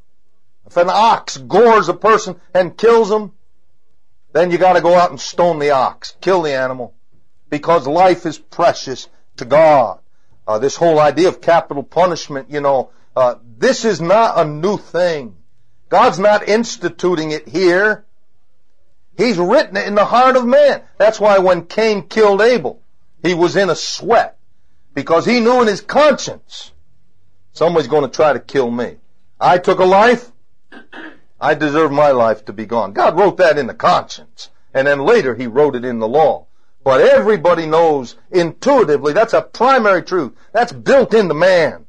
S1: if an ox gores a person and kills him, then you got to go out and stone the ox, kill the animal, because life is precious to God. This whole idea of capital punishment, this is not a new thing. God's not instituting it here. He's written it in the heart of man. That's why when Cain killed Abel, he was in a sweat, because he knew in his conscience, somebody's going to try to kill me. I took a life, I deserve my life to be gone. God wrote that in the conscience, and then later He wrote it in the law. But everybody knows intuitively that's a primary truth. That's built into man.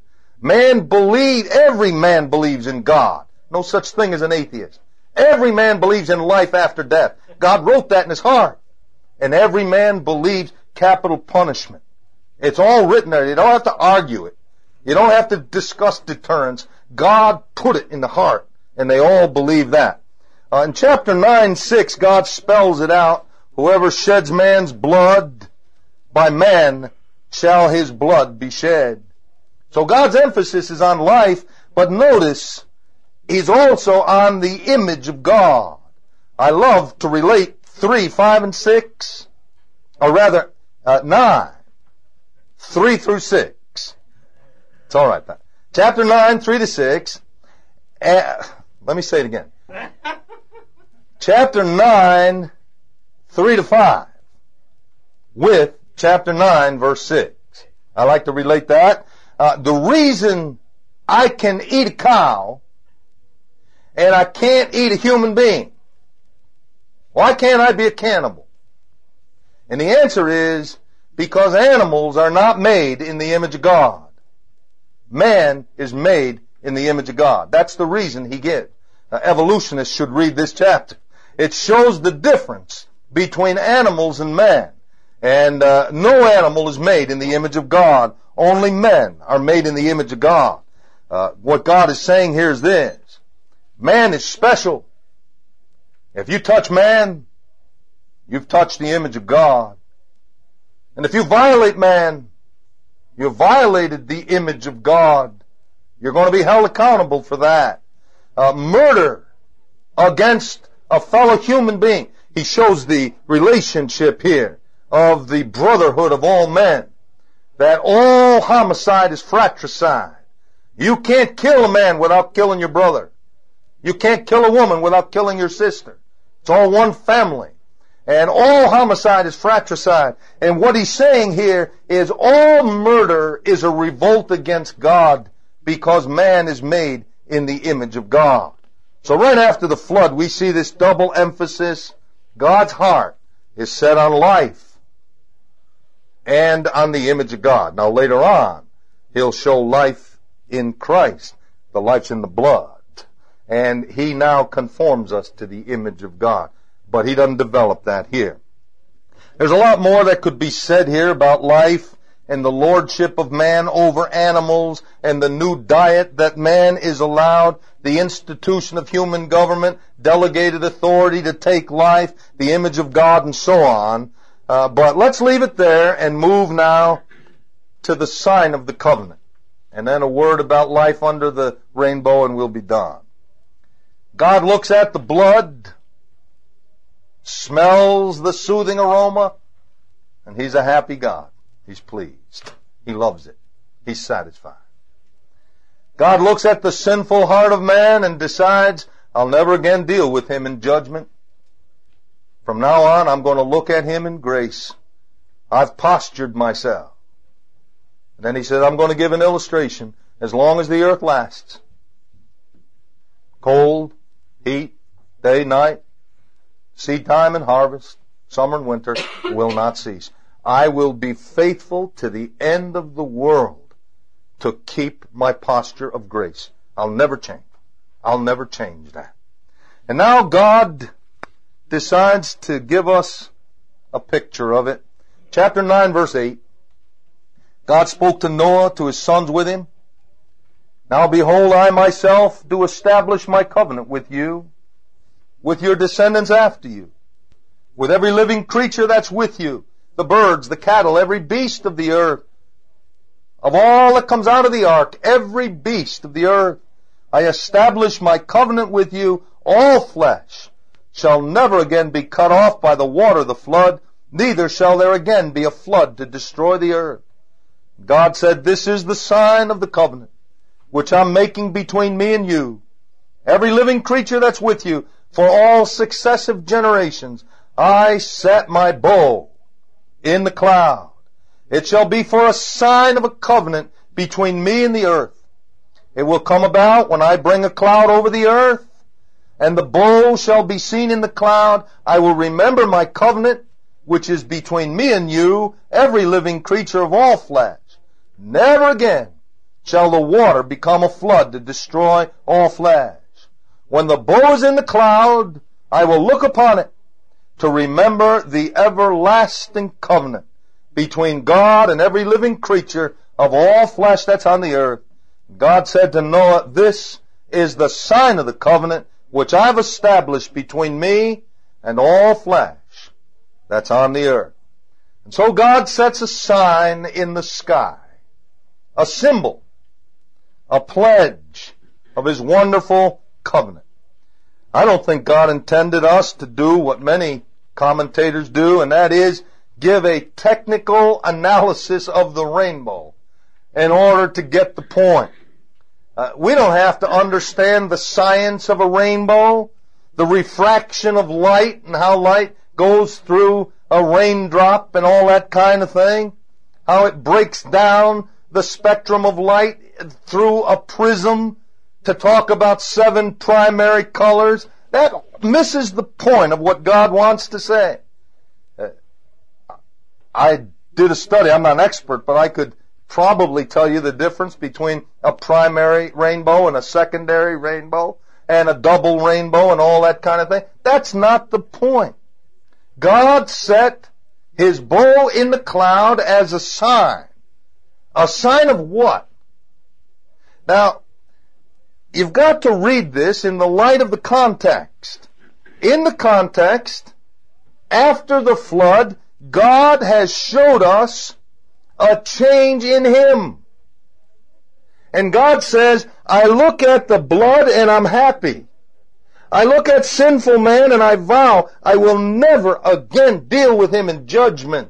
S1: Every man believes in God. No such thing as an atheist. Every man believes in life after death. God wrote that in his heart. And every man believes capital punishment. It's all written there. You don't have to argue it. You don't have to discuss deterrence. God put it in the heart, and they all believe that. In chapter 9:6, God spells it out. Whoever sheds man's blood, by man shall his blood be shed. So God's emphasis is on life, but notice, He's also on the image of God. I love to relate 3, 5, and 6, or rather 9, 3 through 6. It's all right. Chapter 9, 3 to 6. Let me say it again. Chapter 9, 3 to 5, with chapter 9, verse 6. I like to relate that. The reason I can eat a cow and I can't eat a human being, why can't I be a cannibal? And the answer is because animals are not made in the image of God. Man is made in the image of God. That's the reason he gives. Evolutionists should read this chapter. It shows the difference between animals and man. And no animal is made in the image of God. Only men are made in the image of God. What God is saying here is this. Man is special. If you touch man, you've touched the image of God. And if you violate man, you violated the image of God. You're going to be held accountable for that. Murder against a fellow human being. He shows the relationship here of the brotherhood of all men. That all homicide is fratricide. You can't kill a man without killing your brother. You can't kill a woman without killing your sister. It's all one family. And all homicide is fratricide. And what he's saying here is all murder is a revolt against God because man is made in the image of God. So right after the flood, we see this double emphasis. God's heart is set on life and on the image of God. Now later on, he'll show life in Christ. The life's in the blood. And he now conforms us to the image of God. But he doesn't develop that here. There's a lot more that could be said here about life and the lordship of man over animals and the new diet that man is allowed, the institution of human government, delegated authority to take life, the image of God, and so on. But let's leave it there and move now to the sign of the covenant. And then a word about life under the rainbow and we'll be done. God looks at the blood, smells the soothing aroma, and He's a happy God. He's pleased. He loves it. He's satisfied. God looks at the sinful heart of man and decides, I'll never again deal with him in judgment. From now on, I'm going to look at him in grace. I've postured myself. And then He said, I'm going to give an illustration as long as the earth lasts. Cold, heat, day, night, seed time and harvest, summer and winter will not cease. I will be faithful to the end of the world to keep my posture of grace. I'll never change. I'll never change that. And now God decides to give us a picture of it. Chapter 9, verse 8. God spoke to Noah, to his sons with him. Now behold, I myself do establish my covenant with you, with your descendants after you, with every living creature that's with you, the birds, the cattle, every beast of the earth. Of all that comes out of the ark, every beast of the earth, I establish my covenant with you. All flesh shall never again be cut off by the water of the flood, neither shall there again be a flood to destroy the earth. God said, this is the sign of the covenant, which I'm making between me and you. Every living creature that's with you, for all successive generations, I set my bow in the cloud. It shall be for a sign of a covenant between me and the earth. It will come about when I bring a cloud over the earth, and the bow shall be seen in the cloud. I will remember my covenant, which is between me and you, every living creature of all flesh. Never again shall the water become a flood to destroy all flesh. When the bow is in the cloud, I will look upon it to remember the everlasting covenant between God and every living creature of all flesh that's on the earth. God said to Noah, this is the sign of the covenant which I've established between me and all flesh that's on the earth. And so God sets a sign in the sky, a symbol, a pledge of His wonderful covenant. I don't think God intended us to do what many commentators do, and that is give a technical analysis of the rainbow in order to get the point. We don't have to understand the science of a rainbow, the refraction of light and how light goes through a raindrop and all that kind of thing, how it breaks down the spectrum of light through a prism to talk about 7 primary colors. That misses the point of what God wants to say. I did a study. I'm not an expert, but I could probably tell you the difference between a primary rainbow and a secondary rainbow and a double rainbow and all that kind of thing. That's not the point. God set His bow in the cloud as a sign. A sign of what? Now, you've got to read this in the light of the context. In the context, after the flood, God has showed us a change in Him. And God says, I look at the blood and I'm happy. I look at sinful man and I vow I will never again deal with him in judgment.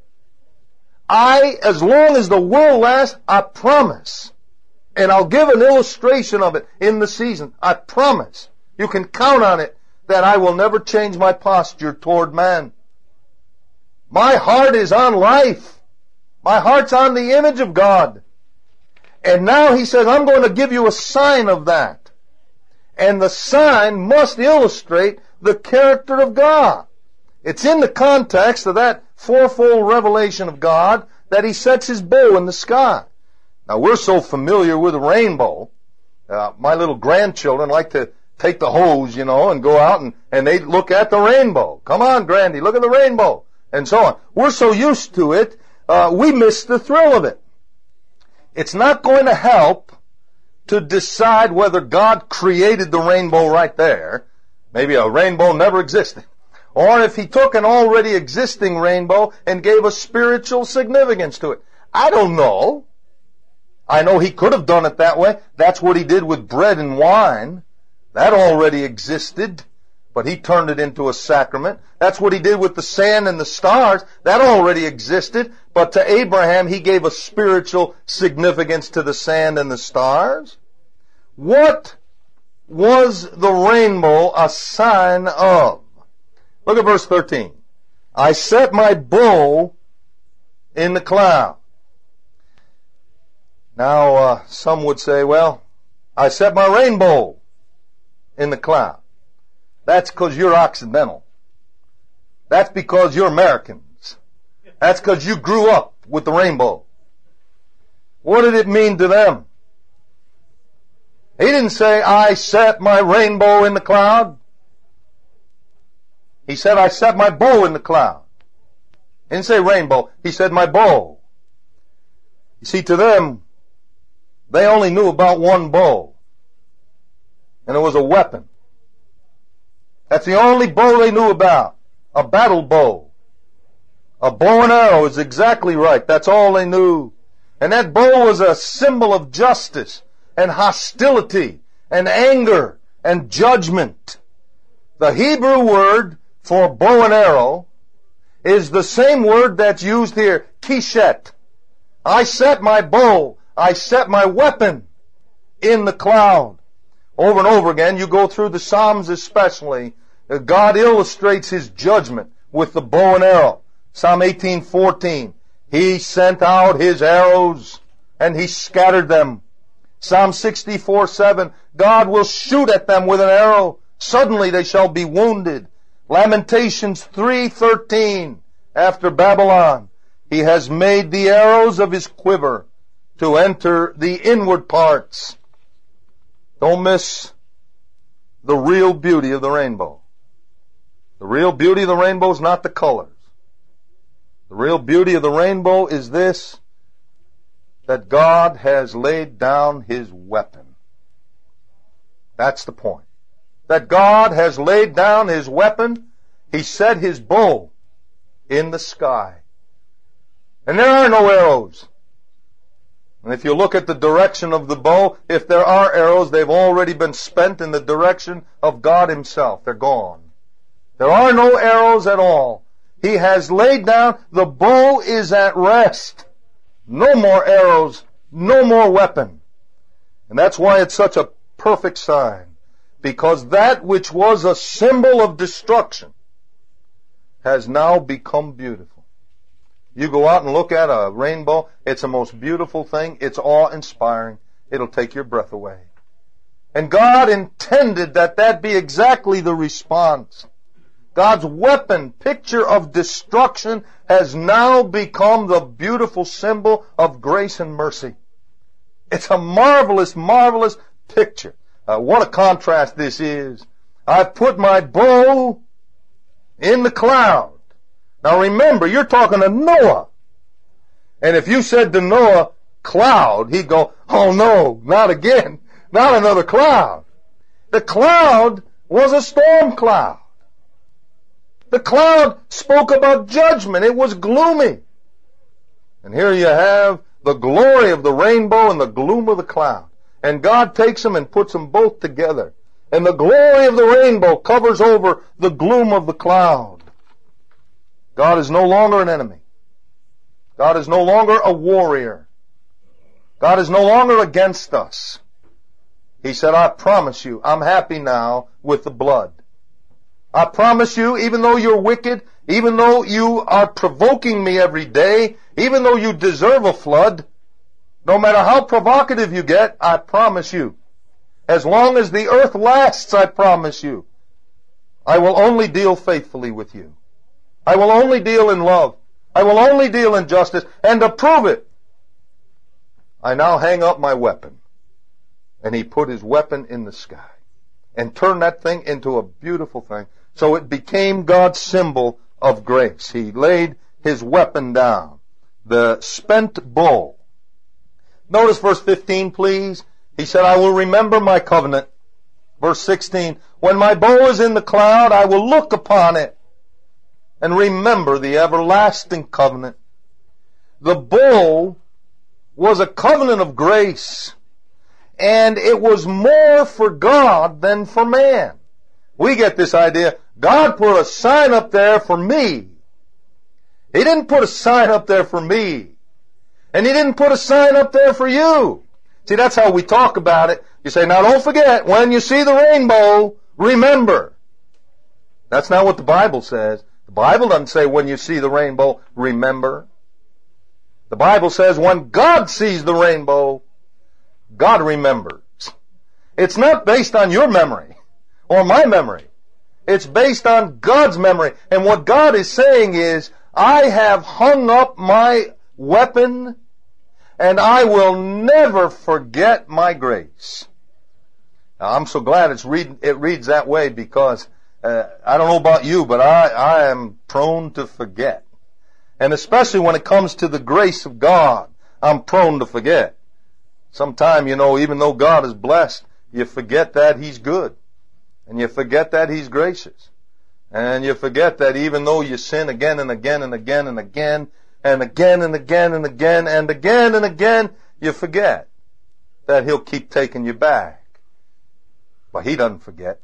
S1: As long as the world lasts, I promise. And I'll give an illustration of it in the season. I promise. You can count on it that I will never change my posture toward man. My heart is on life. My heart's on the image of God. And now He says, I'm going to give you a sign of that. And the sign must illustrate the character of God. It's in the context of that fourfold revelation of God that He sets His bow in the sky. Now, we're so familiar with the rainbow. My little grandchildren like to take the hose, and go out and they look at the rainbow. Come on, Grandy, look at the rainbow. And so on. We're so used to it, we miss the thrill of it. It's not going to help to decide whether God created the rainbow right there. Maybe a rainbow never existed. Or if He took an already existing rainbow and gave a spiritual significance to it. I don't know. I know He could have done it that way. That's what He did with bread and wine. That already existed, but He turned it into a sacrament. That's what He did with the sand and the stars. That already existed, but to Abraham He gave a spiritual significance to the sand and the stars. What was the rainbow a sign of? Look at verse 13. I set my bow in the cloud. Now, some would say, well, I set my rainbow in the cloud. That's because you're Occidental. That's because you're Americans. That's because you grew up with the rainbow. What did it mean to them? He didn't say, I set my rainbow in the cloud. He said, I set my bow in the cloud. He didn't say rainbow. He said, my bow. You see, to them, they only knew about one bow. And it was a weapon. That's the only bow they knew about. A battle bow. A bow and arrow is exactly right. That's all they knew. And that bow was a symbol of justice and hostility and anger and judgment. The Hebrew word for bow and arrow is the same word that's used here, kishet. I set my bow, I set my weapon in the cloud. Over and over again, you go through the Psalms especially, God illustrates His judgment with the bow and arrow. Psalm 18:14, He sent out His arrows and He scattered them. Psalm 64:7, God will shoot at them with an arrow. Suddenly they shall be wounded. Lamentations 3:13, after Babylon, He has made the arrows of His quiver to enter the inward parts. Don't miss the real beauty of the rainbow. The real beauty of the rainbow is not the colors. The real beauty of the rainbow is this, that God has laid down His weapon. That's the point. That God has laid down His weapon. He set His bow in the sky. And there are no arrows. And if you look at the direction of the bow, if there are arrows, they've already been spent in the direction of God Himself. They're gone. There are no arrows at all. He has laid down, the bow is at rest. No more arrows, no more weapon. And that's why it's such a perfect sign. Because that which was a symbol of destruction has now become beautiful. You go out and look at a rainbow, it's the most beautiful thing. It's awe-inspiring. It'll take your breath away. And God intended that that be exactly the response. God's weapon, picture of destruction, has now become the beautiful symbol of grace and mercy. It's a marvelous, marvelous picture. What a contrast this is. I've put my bow in the cloud. Now remember, you're talking to Noah. And if you said to Noah, cloud, he'd go, oh no, not again. Not another cloud. The cloud was a storm cloud. The cloud spoke about judgment. It was gloomy. And here you have the glory of the rainbow and the gloom of the cloud. And God takes them and puts them both together. And the glory of the rainbow covers over the gloom of the cloud. God is no longer an enemy. God is no longer a warrior. God is no longer against us. He said, I promise you, I'm happy now with the blood. I promise you, even though you're wicked, even though you are provoking me every day, even though you deserve a flood, no matter how provocative you get, I promise you, as long as the earth lasts, I promise you, I will only deal faithfully with you. I will only deal in love. I will only deal in justice. And to prove it, I now hang up my weapon. And He put His weapon in the sky and turned that thing into a beautiful thing. So it became God's symbol of grace. He laid His weapon down, the spent bow. Notice verse 15, please. He said, I will remember my covenant. Verse 16, when my bow is in the cloud, I will look upon it and remember the everlasting covenant. The bow was a covenant of grace, and it was more for God than for man. We get this idea, God put a sign up there for me. He didn't put a sign up there for me. And He didn't put a sign up there for you. See, that's how we talk about it. You say, now don't forget, when you see the rainbow, remember. That's not what the Bible says. The Bible doesn't say when you see the rainbow, remember. The Bible says when God sees the rainbow, God remembers. It's not based on your memory or my memory. It's based on God's memory. And what God is saying is, I have hung up my weapon and I will never forget my grace. Now, I'm so glad it reads that way because I don't know about you, but I am prone to forget. And especially when it comes to the grace of God, I'm prone to forget. Sometime, even though God is blessed, you forget that He's good. And you forget that He's gracious. And you forget that even though you sin again and again and again and again and again and again and again and again and again, you forget that He'll keep taking you back. But He doesn't forget.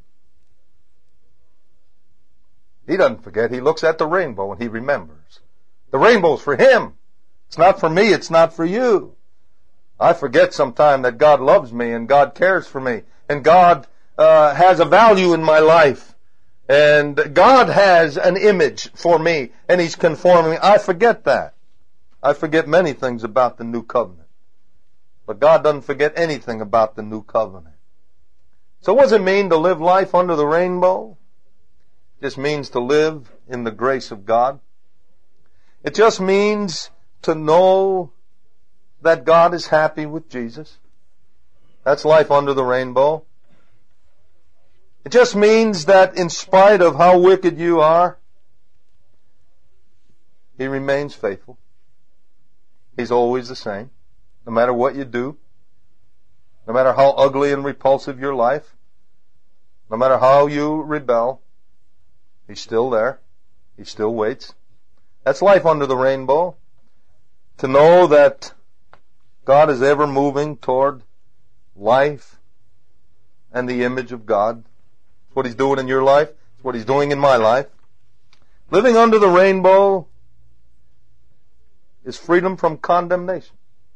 S1: He doesn't forget. He looks at the rainbow and He remembers. The rainbow's for Him. It's not for me. It's not for you. I forget sometime that God loves me and God cares for me and God has a value in my life and God has an image for me and He's conforming me. I forget that. I forget many things about the new covenant. But God doesn't forget anything about the new covenant. So what does it mean to live life under the rainbow? It just means to live in the grace of God. It just means to know that God is happy with Jesus. That's life under the rainbow. It just means that in spite of how wicked you are, He remains faithful. He's always the same. No matter what you do, no matter how ugly and repulsive your life, no matter how you rebel, He's still there. He still waits. That's life under the rainbow. To know that God is ever moving toward life and the image of God. It's what He's doing in your life. It's what He's doing in my life. Living under the rainbow is freedom from condemnation.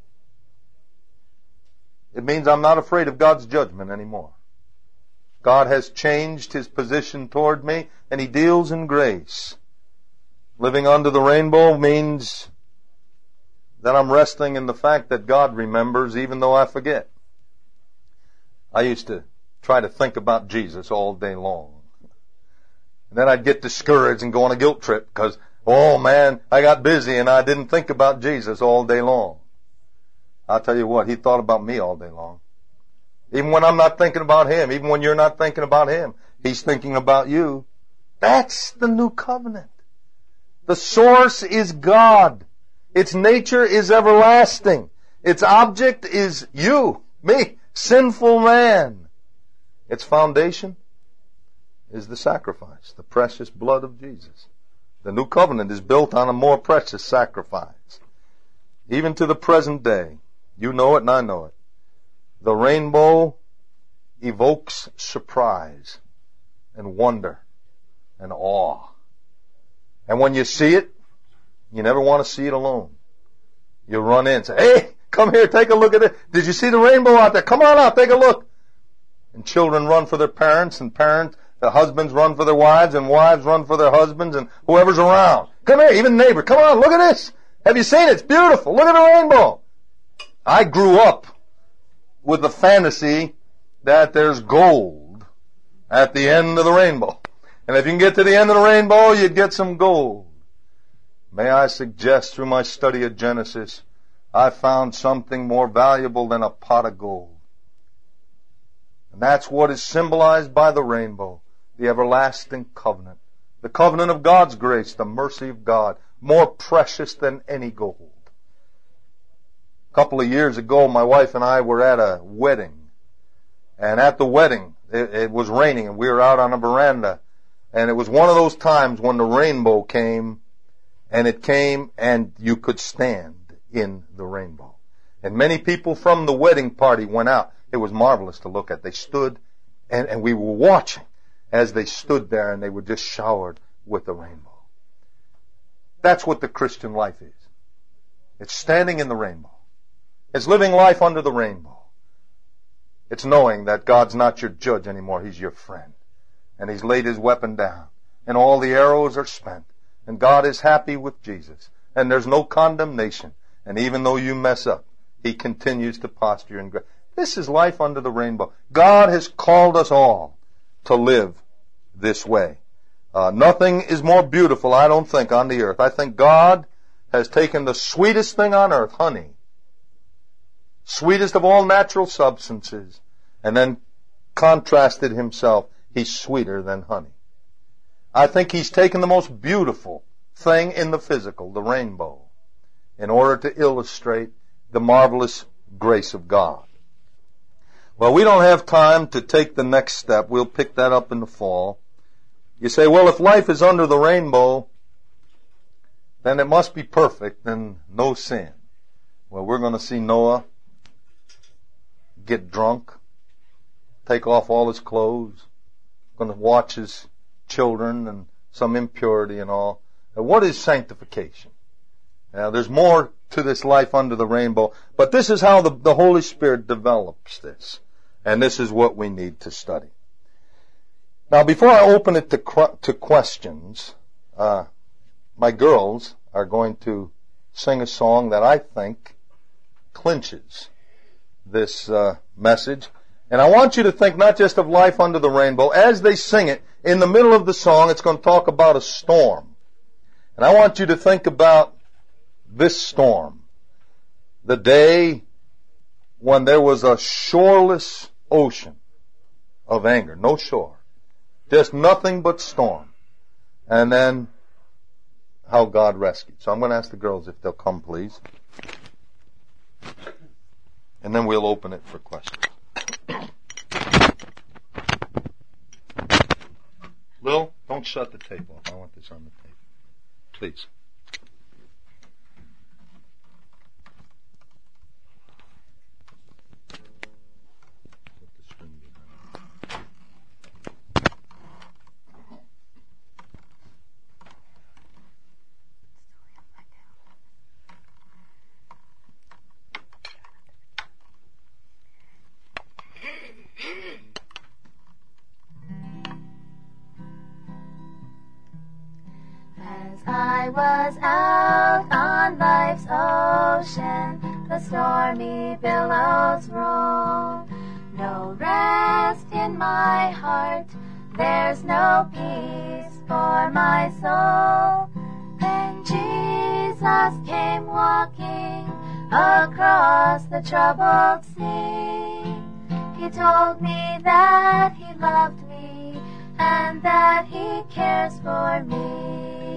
S1: It means I'm not afraid of God's judgment anymore. God has changed His position toward me, and He deals in grace. Living under the rainbow means that I'm resting in the fact that God remembers even though I forget. I used to try to think about Jesus all day long. And then I'd get discouraged and go on a guilt trip because, oh man, I got busy and I didn't think about Jesus all day long. I'll tell you what, He thought about me all day long. Even when I'm not thinking about Him, even when you're not thinking about Him, He's thinking about you. That's the new covenant. The source is God. Its nature is everlasting. Its object is you, me, sinful man. Its foundation is the sacrifice, the precious blood of Jesus. The new covenant is built on a more precious sacrifice. Even to the present day, you know it and I know it. The rainbow evokes surprise and wonder and awe. And when you see it, you never want to see it alone. You run in and say, hey, come here, take a look at it. Did you see the rainbow out there? Come on out, take a look. And children run for their parents, and the husbands run for their wives, and wives run for their husbands, and whoever's around. Come here, even neighbor, come on, look at this. Have you seen it? It's beautiful. Look at the rainbow. I grew up with the fantasy that there's gold at the end of the rainbow. And if you can get to the end of the rainbow, you get some gold. May I suggest through my study of Genesis, I found something more valuable than a pot of gold. And that's what is symbolized by the rainbow, the everlasting covenant. The covenant of God's grace, the mercy of God, more precious than any gold. A couple of years ago, my wife and I were at a wedding. And at the wedding, it was raining, and we were out on a veranda. And it was one of those times when the rainbow came, and it came and you could stand in the rainbow. And many people from the wedding party went out. It was marvelous to look at. They stood, and we were watching as they stood there, and they were just showered with the rainbow. That's what the Christian life is. It's standing in the rainbow. It's living life under the rainbow. It's knowing that God's not your judge anymore. He's your friend. And He's laid His weapon down. And all the arrows are spent. And God is happy with Jesus. And there's no condemnation. And even though you mess up, He continues to posture in grace. This is life under the rainbow. God has called us all to live this way. Nothing is more beautiful, I don't think, on the earth. I think God has taken the sweetest thing on earth, honey, sweetest of all natural substances, and then contrasted Himself. He's sweeter than honey. I think He's taken the most beautiful thing in the physical, the rainbow, in order to illustrate the marvelous grace of God. Well, we don't have time to take the next step. We'll pick that up in the fall. You say, well, if life is under the rainbow, then it must be perfect and no sin. Well, we're going to see Noah get drunk, take off all his clothes, going to watch his children and some impurity and all. Now, what is sanctification? Now, there's more to this life under the rainbow, but this is how the Holy Spirit develops this. And this is what we need to study. Now, before I open it to questions, my girls are going to sing a song that I think clinches this message. And I want you to think not just of life under the rainbow. As they sing it, in the middle of the song, it's going to talk about a storm. And I want you to think about this storm. The day when there was a shoreless ocean of anger. No shore. Just nothing but storm. And then how God rescued. So I'm going to ask the girls if they'll come, please. And then we'll open it for questions. Lil, don't shut the tape off. I want this on the tape. Please. Put the string behind.
S2: As I was out on life's ocean, the stormy billows roll. No rest in my heart, there's no peace for my soul. Then Jesus came walking across the troubled sea. He told me that He loved me and that He cares for me.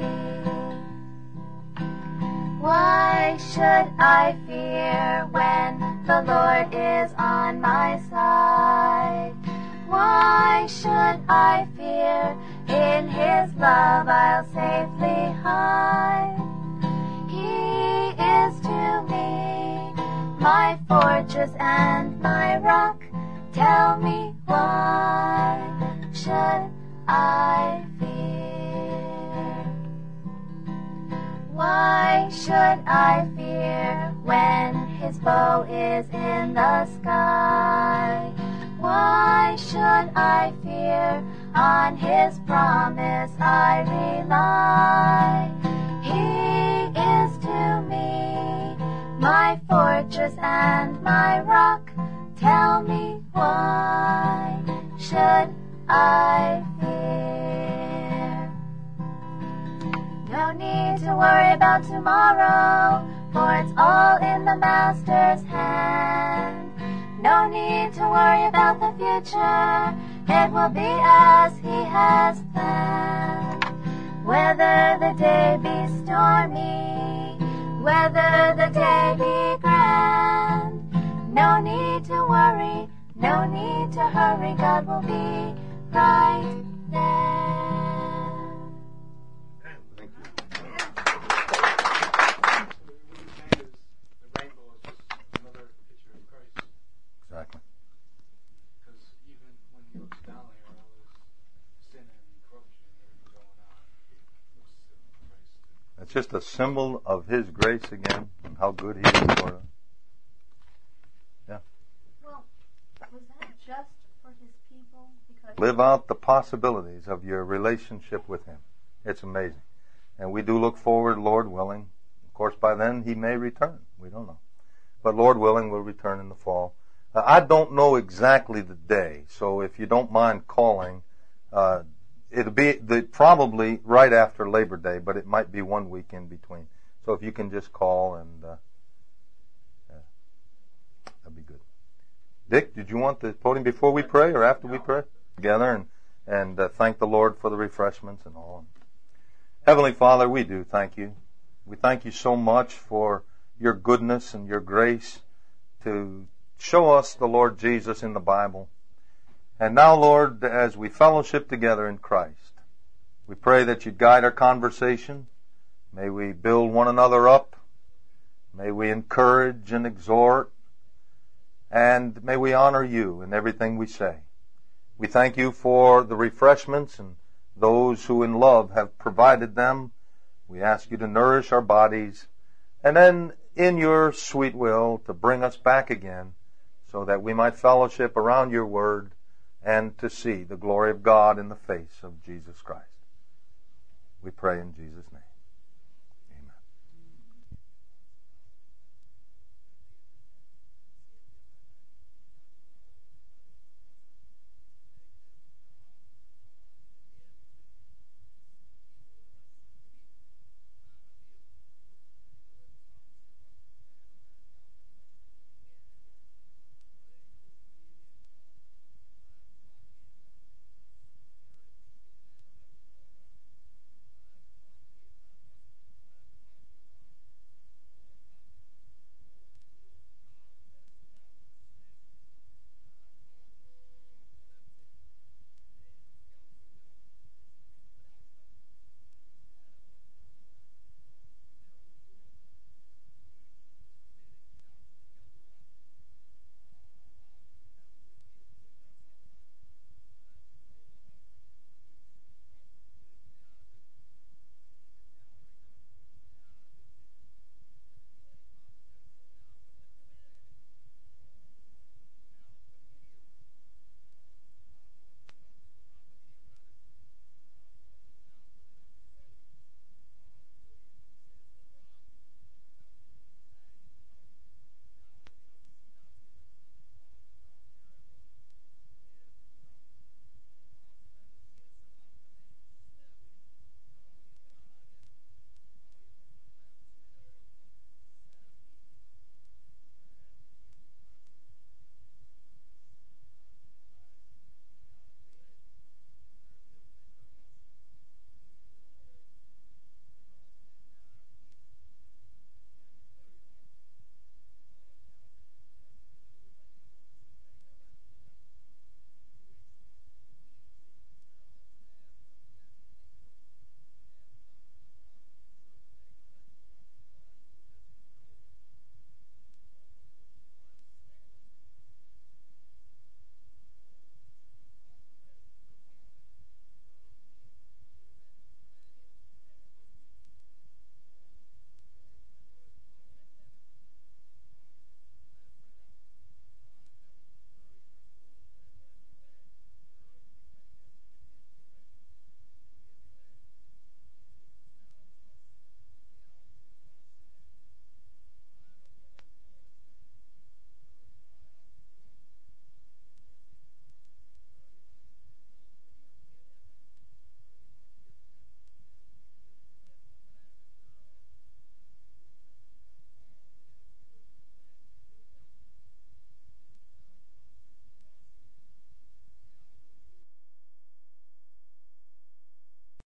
S2: Why should I fear when the Lord is on my side? Why should I fear? In His love I'll safely hide. He is to me my fortress and my rock. Tell me, why should I fear? Why should I fear when His bow is in the sky? Why should I fear? On His promise I rely. He is to me my fortress and my rock. Tell me, why should I fear? No need to worry about tomorrow, for it's all in the Master's hand. No need to worry about the future, it will be as He has planned. Whether the day be stormy, whether the day be grand, no need to worry, no need to hurry, God will be right there.
S1: Thank you.
S3: The rainbow is just another picture of Christ.
S1: Exactly.
S3: Because even when He looks down there, all this sin and corruption and everything going on, He looks at Christ.
S1: It's just a symbol of His grace again and how good He is for us.
S4: Well, was that just for His people? Because
S1: Live out the possibilities of your relationship with Him. It's amazing. And we do look forward, Lord willing. Of course, by then He may return. We don't know. But Lord willing, we'll return in the fall. I don't know exactly the day, so if you don't mind calling, it'll be probably right after Labor Day, but it might be 1 week in between. So if you can just call, and that'd be good. Dick, did you want the podium before we pray or after we pray? Together and thank the Lord for the refreshments and all. Heavenly Father, we do thank You. We thank You so much for Your goodness and Your grace to show us the Lord Jesus in the Bible. And now, Lord, as we fellowship together in Christ, we pray that You'd guide our conversation. May we build one another up. May we encourage and exhort. And may we honor You in everything we say. We thank You for the refreshments and those who in love have provided them. We ask You to nourish our bodies, and then in Your sweet will to bring us back again so that we might fellowship around Your Word and to see the glory of God in the face of Jesus Christ. We pray in Jesus' name.